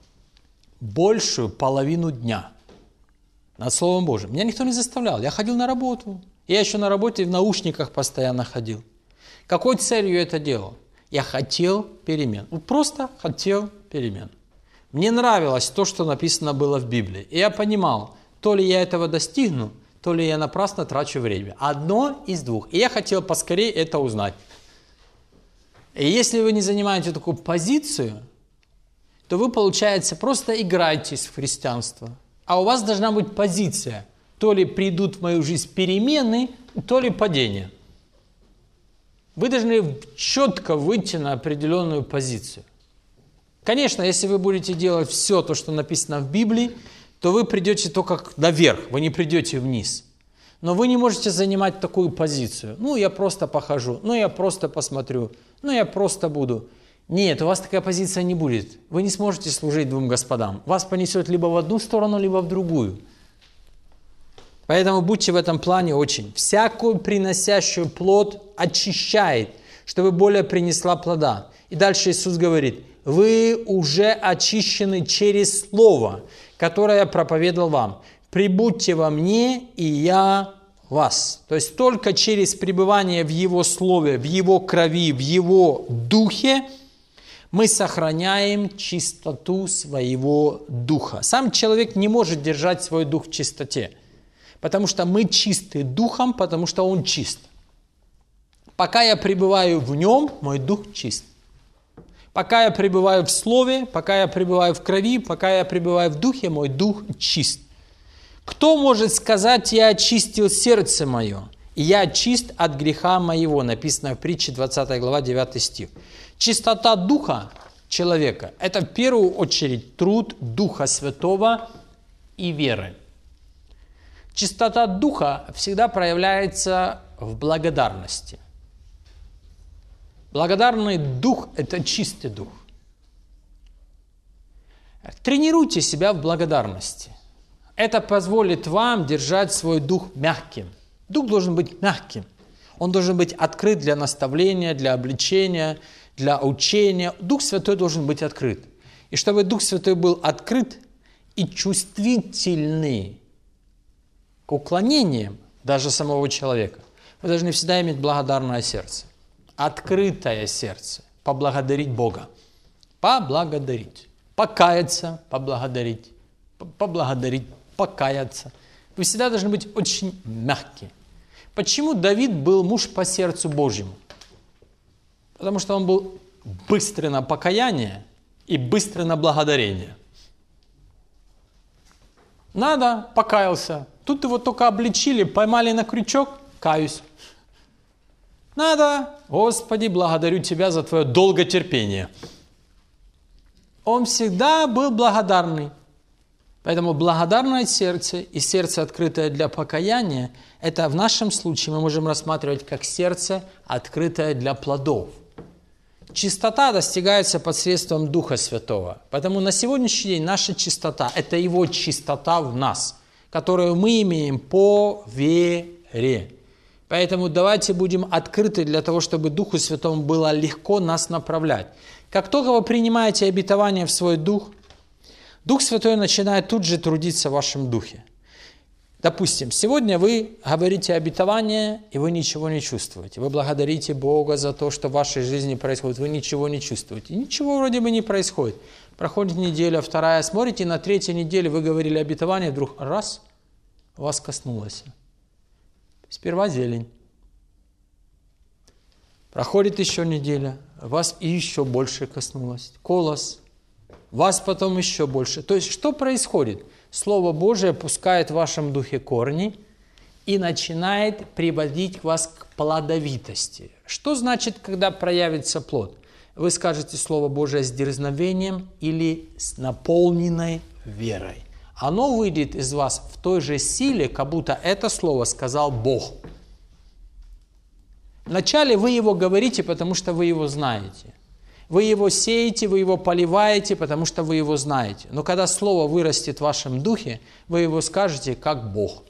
Speaker 1: большую половину дня. Над Словом Божьим. Меня никто не заставлял. Я ходил на работу. Я еще на работе в наушниках постоянно ходил. Какой целью я это делал? Я хотел перемен. Просто хотел перемен. Мне нравилось то, что написано было в Библии. И я понимал, то ли я этого достигну, то ли я напрасно трачу время. Одно из двух. И я хотел поскорее это узнать. И если вы не занимаете такую позицию, то вы, получается, просто играетесь в христианство. А у вас должна быть позиция. То ли придут в мою жизнь перемены, то ли падение. Вы должны четко выйти на определенную позицию. Конечно, если вы будете делать все то, что написано в Библии, то вы придете только наверх, вы не придете вниз. Но вы не можете занимать такую позицию. Ну, я просто похожу, ну, я просто посмотрю, ну, я просто буду. Нет, у вас такая позиция не будет. Вы не сможете служить двум господам. Вас понесет либо в одну сторону, либо в другую. Поэтому будьте в этом плане очень. Всякую приносящую плод очищает, чтобы более принесла плода. И дальше Иисус говорит: вы уже очищены через Слово, которое я проповедовал вам. Прибудьте во мне, и я вас. То есть только через пребывание в Его Слове, в Его крови, в Его Духе мы сохраняем чистоту своего духа. Сам человек не может держать свой дух в чистоте, потому что мы чисты духом, потому что он чист. Пока я пребываю в нем, мой дух чист. Пока я пребываю в Слове, пока я пребываю в крови, пока я пребываю в духе, мой дух чист. Кто может сказать: «Я очистил сердце мое, и я чист от греха моего», написано в притче 20 глава 9 стих. Чистота духа человека – это в первую очередь труд Духа Святого и веры. Чистота духа всегда проявляется в благодарности. Благодарный дух – это чистый дух. Тренируйте себя в благодарности. Это позволит вам держать свой дух мягким. Дух должен быть мягким. Он должен быть открыт для наставления, для обличения, для учения. Дух Святой должен быть открыт. И чтобы Дух Святой был открыт и чувствительный к уклонениям даже самого человека, вы должны всегда иметь благодарное сердце. Открытое сердце. Поблагодарить Бога. Поблагодарить. Покаяться, поблагодарить. Поблагодарить, покаяться. Вы всегда должны быть очень мягкие. Почему Давид был муж по сердцу Божьему? Потому что он был быстрый на покаяние и быстрый на благодарение. Надо, покаялся. Тут его только обличили, поймали на крючок, каюсь. Надо, Господи, благодарю Тебя за Твое долготерпение. Он всегда был благодарный. Поэтому благодарное сердце и сердце, открытое для покаяния, это в нашем случае мы можем рассматривать как сердце, открытое для плодов. Чистота достигается посредством Духа Святого. Поэтому на сегодняшний день наша чистота – это Его чистота в нас, которую мы имеем по вере. Поэтому давайте будем открыты для того, чтобы Духу Святому было легко нас направлять. Как только вы принимаете обетование в свой дух, Дух Святой начинает тут же трудиться в вашем духе. Допустим, сегодня вы говорите обетование, и вы ничего не чувствуете. Вы благодарите Бога за то, что в вашей жизни происходит. Вы ничего не чувствуете. Ничего вроде бы не происходит. Проходит неделя, вторая, смотрите, на третьей неделе вы говорили обетование, вдруг раз, вас коснулось. Сперва зелень. Проходит еще неделя, вас еще больше коснулось. Колос. Вас потом еще больше. То есть, что происходит? Слово Божие пускает в вашем духе корни и начинает приводить вас к плодовитости. Что значит, когда проявится плод? Вы скажете Слово Божие с дерзновением или с наполненной верой. Оно выйдет из вас в той же силе, как будто это слово сказал Бог. Вначале вы его говорите, потому что вы его знаете. Вы его сеете, вы его поливаете, потому что вы его знаете. Но когда слово вырастет в вашем духе, вы его скажете как Бог.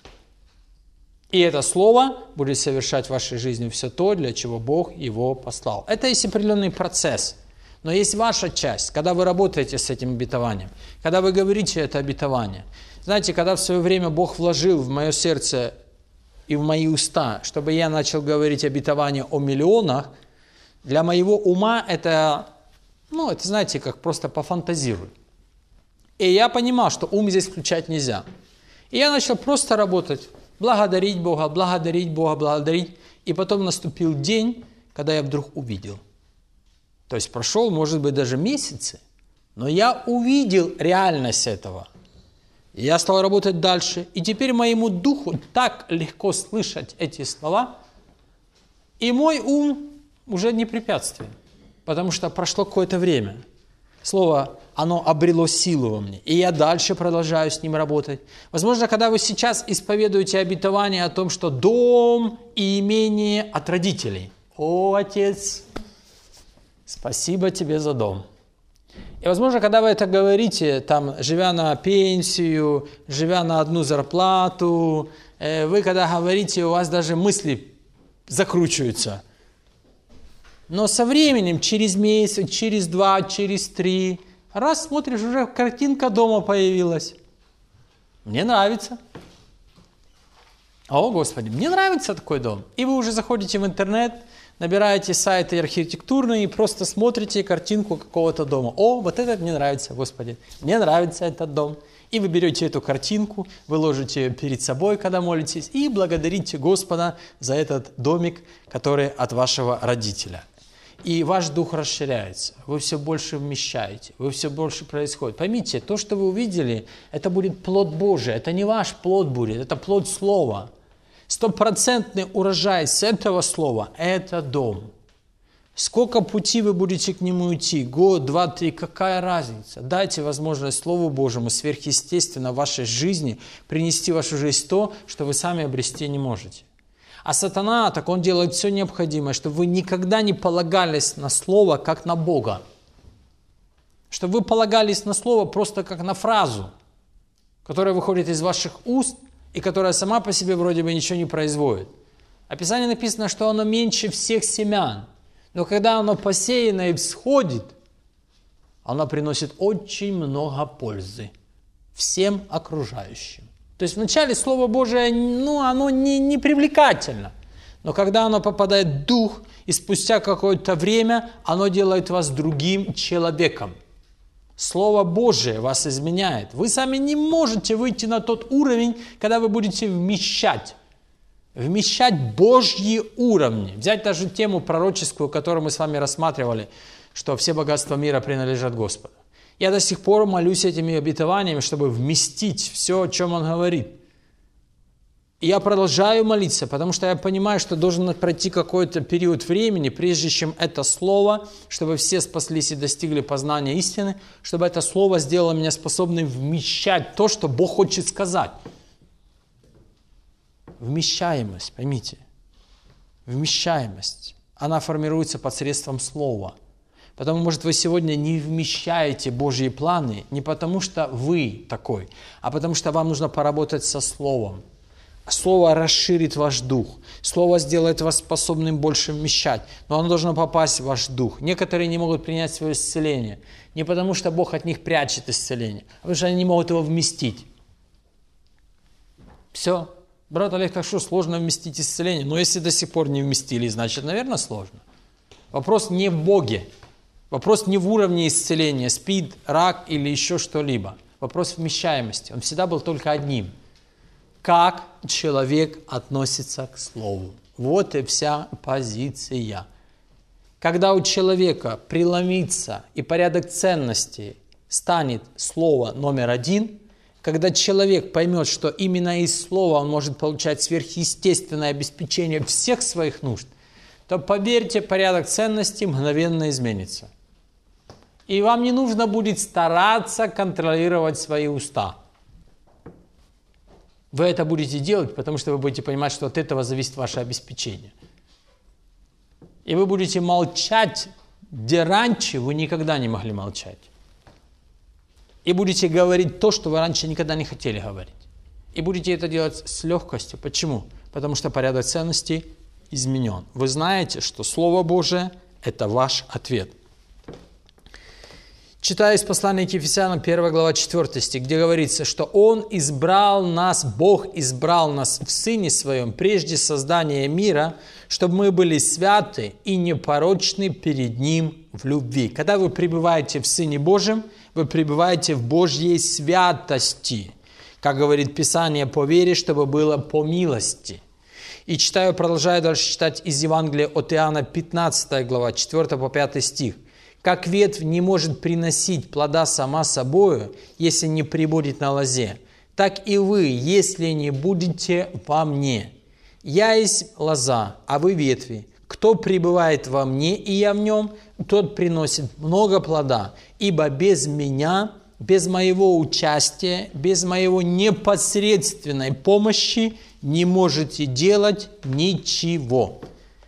Speaker 1: И это слово будет совершать в вашей жизни все то, для чего Бог его послал. Это есть определенный процесс. Но есть ваша часть, когда вы работаете с этим обетованием, когда вы говорите это обетование. Знаете, когда в свое время Бог вложил в мое сердце и в мои уста, чтобы я начал говорить обетование о миллионах, для моего ума это, это знаете, как просто пофантазируй. И я понимал, что ум здесь включать нельзя. И я начал просто работать, благодарить Бога, благодарить Бога, благодарить. И потом наступил день, когда я вдруг увидел. То есть прошел, может быть, даже месяцы, но я увидел реальность этого. И я стал работать дальше. И теперь моему духу так легко слышать эти слова, и мой ум уже не препятствие, потому что прошло какое-то время. Слово, оно обрело силу во мне, и я дальше продолжаю с ним работать. Возможно, когда вы сейчас исповедуете обетование о том, что дом и имение от родителей. О, Отец, спасибо тебе за дом. И, возможно, когда вы это говорите, живя на пенсию, живя на одну зарплату, вы когда говорите, у вас даже мысли закручиваются. Но со временем, через месяц, через 2, через 3, раз смотришь, уже картинка дома появилась. Мне нравится. О, Господи, мне нравится такой дом. И вы уже заходите в интернет, набираете сайты архитектурные и просто смотрите картинку какого-то дома. О, вот этот мне нравится, Господи, мне нравится этот дом. И вы берете эту картинку, вы ложите ее перед собой, когда молитесь, и благодарите Господа за этот домик, который от вашего родителя. И ваш дух расширяется, вы все больше вмещаете, вы все больше происходит. Поймите, то, что вы увидели, это будет плод Божий, это не ваш плод будет, это плод Слова. 100% урожай с этого слова – это дом. Сколько пути вы будете к нему идти? Год, 2, 3, какая разница? Дайте возможность Слову Божьему сверхъестественно в вашей жизни принести в вашу жизнь то, что вы сами обрести не можете. А сатана, так он делает все необходимое, чтобы вы никогда не полагались на Слово, как на Бога. Чтобы вы полагались на Слово просто как на фразу, которая выходит из ваших уст, и которая сама по себе вроде бы ничего не производит. В Писании написано, что оно меньше всех семян. Но когда оно посеяно и всходит, оно приносит очень много пользы всем окружающим. То есть вначале Слово Божие, оно не привлекательно. Но когда оно попадает в дух, и спустя какое-то время оно делает вас другим человеком. Слово Божие вас изменяет. Вы сами не можете выйти на тот уровень, когда вы будете вмещать Божьи уровни. Взять даже тему пророческую, которую мы с вами рассматривали, что все богатства мира принадлежат Господу. Я до сих пор молюсь этими обетованиями, чтобы вместить все, о чем Он говорит. И я продолжаю молиться, потому что я понимаю, что должен пройти какой-то период времени, прежде чем это слово, чтобы все спаслись и достигли познания истины, чтобы это слово сделало меня способным вмещать то, что Бог хочет сказать. Вмещаемость, поймите. Вмещаемость. Она формируется посредством слова. Потому, может, вы сегодня не вмещаете Божьи планы не потому, что вы такой, а потому, что вам нужно поработать со словом. Слово расширит ваш дух. Слово сделает вас способным больше вмещать. Но оно должно попасть в ваш дух. Некоторые не могут принять свое исцеление. Не потому, что Бог от них прячет исцеление, а потому, что они не могут его вместить. Все. Брат Олег, так что, сложно вместить исцеление? Но если до сих пор не вместили, значит, наверное, сложно. Вопрос не в Боге. Вопрос не в уровне исцеления, СПИД, рак или еще что-либо. Вопрос вмещаемости. Он всегда был только одним. Как человек относится к Слову. Вот и вся позиция. Когда у человека преломится и порядок ценностей станет Слово номер один, когда человек поймет, что именно из Слова он может получать сверхъестественное обеспечение всех своих нужд, то, поверьте, порядок ценностей мгновенно изменится. И вам не нужно будет стараться контролировать свои уста. Вы это будете делать, потому что вы будете понимать, что от этого зависит ваше обеспечение. И вы будете молчать, где раньше вы никогда не могли молчать. И будете говорить то, что вы раньше никогда не хотели говорить. И будете это делать с легкостью. Почему? Потому что порядок ценностей изменен. Вы знаете, что Слово Божие – это ваш ответ. Читаю из послания к Ефесянам 1 глава 4 стих, где говорится, что Он избрал нас, Бог избрал нас в Сыне Своем прежде создания мира, чтобы мы были святы и непорочны перед Ним в любви. Когда вы пребываете в Сыне Божьем, вы пребываете в Божьей святости. Как говорит Писание, по вере, чтобы было по милости. И продолжаю дальше читать из Евангелия от Иоанна 15 глава 4 по 5 стих. Как ветвь не может приносить плода сама собою, если не прибудет на лозе, так и вы, если не будете во мне. Я есть лоза, а вы ветви. Кто пребывает во мне, и я в нем, тот приносит много плода. Ибо без меня, без моего участия, без моего непосредственной помощи не можете делать ничего.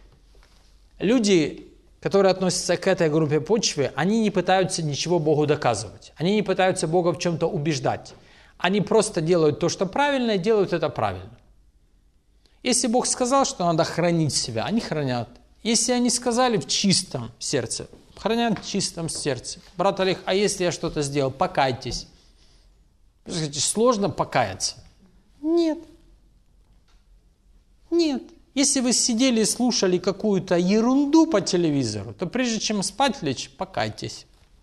Speaker 1: Люди, которые относятся к этой группе почвы, они не пытаются ничего Богу доказывать. Они не пытаются Бога в чем-то убеждать. Они просто делают то, что правильно, и делают это правильно. Если Бог сказал, что надо хранить себя, они хранят. Если они сказали в чистом сердце, хранят в чистом сердце. Брат Олег, а если я что-то сделал, покайтесь. Вы скажете, сложно покаяться? Нет. Нет. Если вы сидели и слушали какую-то ерунду по телевизору, то прежде чем спать лечь, покайтесь.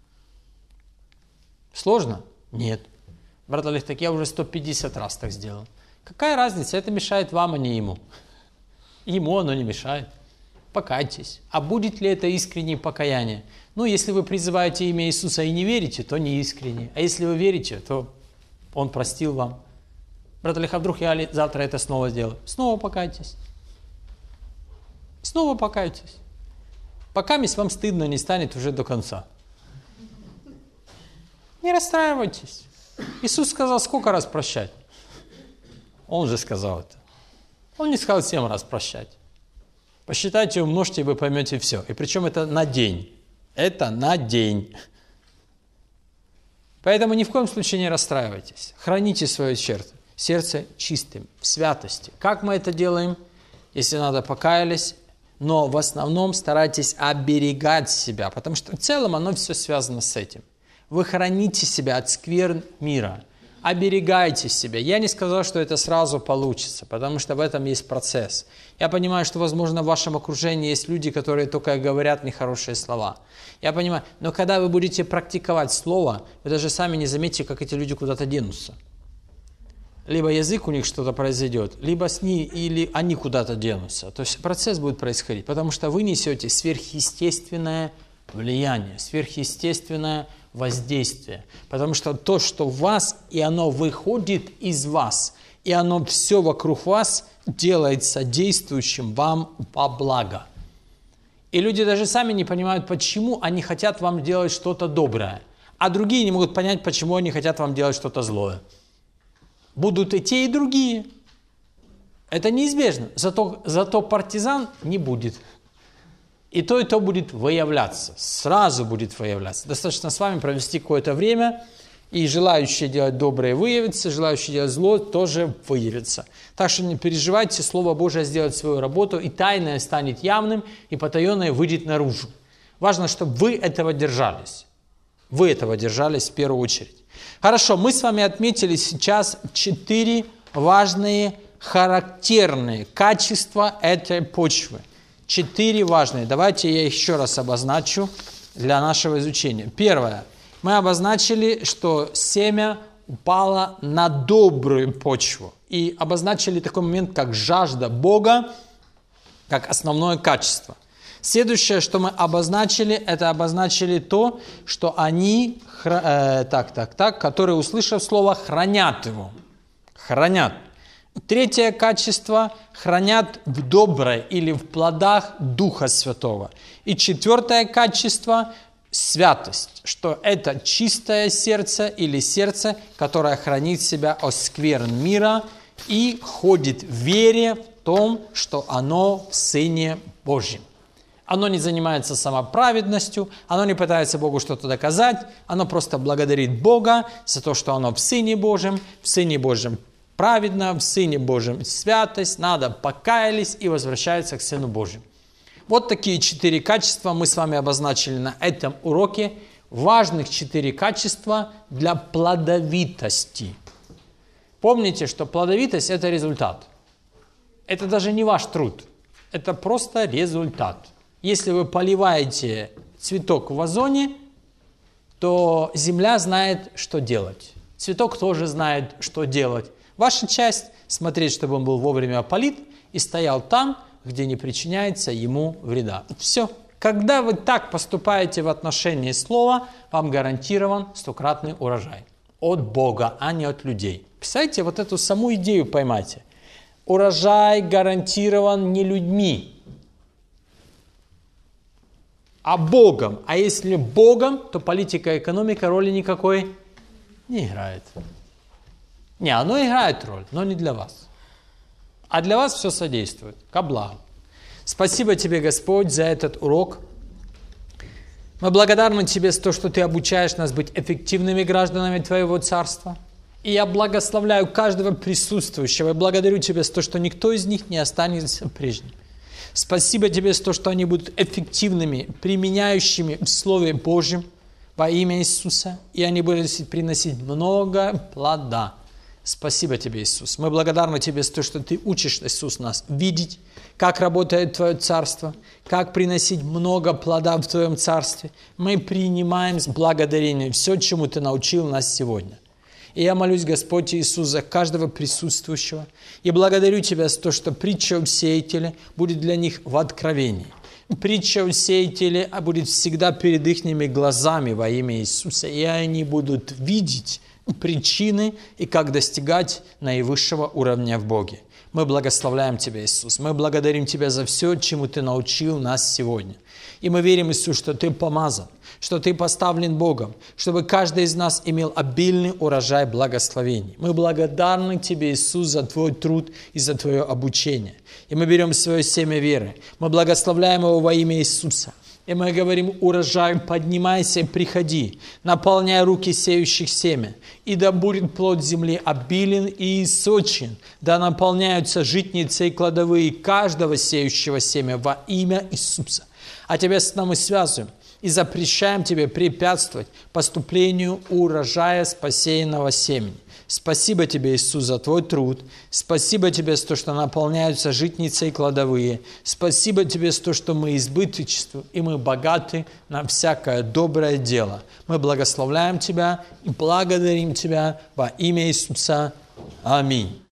Speaker 1: Сложно? Нет. Брат Олег, так я уже 150 раз так сделал. Какая разница? Это мешает вам, а не ему. Ему оно не мешает. Покайтесь. А будет ли это искреннее покаяние? Ну, если вы призываете имя Иисуса и не верите, то не искренне. А если вы верите, то Он простил вам. Брат Олег, а вдруг я завтра это снова сделаю? Снова покайтесь. Снова покайтесь. Пока вам стыдно не станет уже до конца. Не расстраивайтесь. Иисус сказал, сколько раз прощать? Он же сказал это. Он не сказал 7 раз прощать. Посчитайте, умножьте, и вы поймете все. И причем это на день. Это на день. Поэтому ни в коем случае не расстраивайтесь. Храните свое сердце чистым, в святости. Как мы это делаем? Если надо, покаялись. Но в основном старайтесь оберегать себя, потому что в целом оно все связано с этим. Вы храните себя от скверн мира. Оберегайте себя. Я не сказал, что это сразу получится, потому что в этом есть процесс. Я понимаю, что, возможно, в вашем окружении есть люди, которые только говорят нехорошие слова. Я понимаю, но когда вы будете практиковать слово, вы даже сами не заметите, как эти люди куда-то денутся. Либо язык у них что-то произойдет, либо с ними, или они куда-то денутся. То есть процесс будет происходить, потому что вы несете сверхъестественное влияние, сверхъестественное воздействие. Потому что то, что в вас, и оно выходит из вас, и оно все вокруг вас делается действующим вам во благо. И люди даже сами не понимают, почему они хотят вам делать что-то доброе, а другие не могут понять, почему они хотят вам делать что-то злое. Будут и те, и другие. Это неизбежно. Зато партизан не будет. И то будет выявляться. Сразу будет выявляться. Достаточно с вами провести какое-то время, и желающие делать доброе выявится, желающие делать зло тоже выявится. Так что не переживайте, Слово Божие сделает свою работу, и тайное станет явным, и потаенное выйдет наружу. Важно, чтобы вы этого держались. Вы этого держались в первую очередь. Хорошо, мы с вами отметили сейчас 4 важные, характерные качества этой почвы. 4 важные. Давайте я еще раз обозначу для нашего изучения. Первое. Мы обозначили, что семя упало на добрую почву. И обозначили такой момент, как жажда Бога, как основное качество. Следующее, что мы обозначили, это обозначили то, что они, которые, услышав слово, хранят его. Хранят. Третье качество – хранят в доброй или в плодах Духа Святого. И четвертое качество – святость, что это чистое сердце или сердце, которое хранит себя от скверн мира и ходит в вере в том, что оно в Сыне Божьем. Оно не занимается самоправедностью, оно не пытается Богу что-то доказать, оно просто благодарит Бога за то, что оно в Сыне Божьем праведно, в Сыне Божьем святость, надо покаялись и возвращаются к Сыну Божьему. Вот такие 4 качества мы с вами обозначили на этом уроке. Важных 4 качества для плодовитости. Помните, что плодовитость – это результат. Это даже не ваш труд, это просто результат. Если вы поливаете цветок в вазоне, то земля знает, что делать. Цветок тоже знает, что делать. Ваша часть – смотреть, чтобы он был вовремя полит и стоял там, где не причиняется ему вреда. Все. Когда вы так поступаете в отношении слова, вам гарантирован 100-кратный урожай. От Бога, а не от людей. Представляете, вот эту саму идею поймайте. Урожай гарантирован не людьми, а Богом. А если Богом, то политика и экономика роли никакой не играет. Не, оно играет роль, но не для вас. А для вас все содействует ко благу. Спасибо тебе, Господь, за этот урок. Мы благодарны тебе за то, что ты обучаешь нас быть эффективными гражданами твоего царства. И я благословляю каждого присутствующего. И благодарю тебя за то, что никто из них не останется прежним. Спасибо тебе за то, что они будут эффективными, применяющими в Слове Божьем во имя Иисуса. И они будут приносить много плода Спасибо Тебе, Иисус. Мы благодарны Тебе за то, что Ты учишь, Иисус, нас видеть, как работает Твое Царство, как приносить много плода в Твоем Царстве. Мы принимаем с благодарением все, чему Ты научил нас сегодня. И я молюсь, Господь Иисус, за каждого присутствующего. И благодарю Тебя за то, что притча о сеятеле будет для них в откровении. Притча о сеятеле будет всегда перед их глазами во имя Иисуса. И они будут видеть причины и как достигать наивысшего уровня в Боге. Мы благословляем Тебя, Иисус. Мы благодарим Тебя за все, чему Ты научил нас сегодня. И мы верим, Иисус, что Ты помазан, что Ты поставлен Богом, чтобы каждый из нас имел обильный урожай благословений. Мы благодарны Тебе, Иисус, за Твой труд и за Твое обучение. И мы берем свое семя веры. Мы благословляем его во имя Иисуса. И мы говорим: урожай, поднимайся и приходи, наполняй руки сеющих семя, и да будет плод земли обилен и сочен, да наполняются житницы и кладовые каждого сеющего семя во имя Иисуса. А Тебя с нами связываем и запрещаем Тебе препятствовать поступлению урожая с посеянного семени. Спасибо Тебе, Иисус, за Твой труд. Спасибо Тебе за то, что наполняются житницы и кладовые. Спасибо Тебе за то, что мы избыточествуем, и мы богаты на всякое доброе дело. Мы благословляем Тебя и благодарим Тебя во имя Иисуса. Аминь.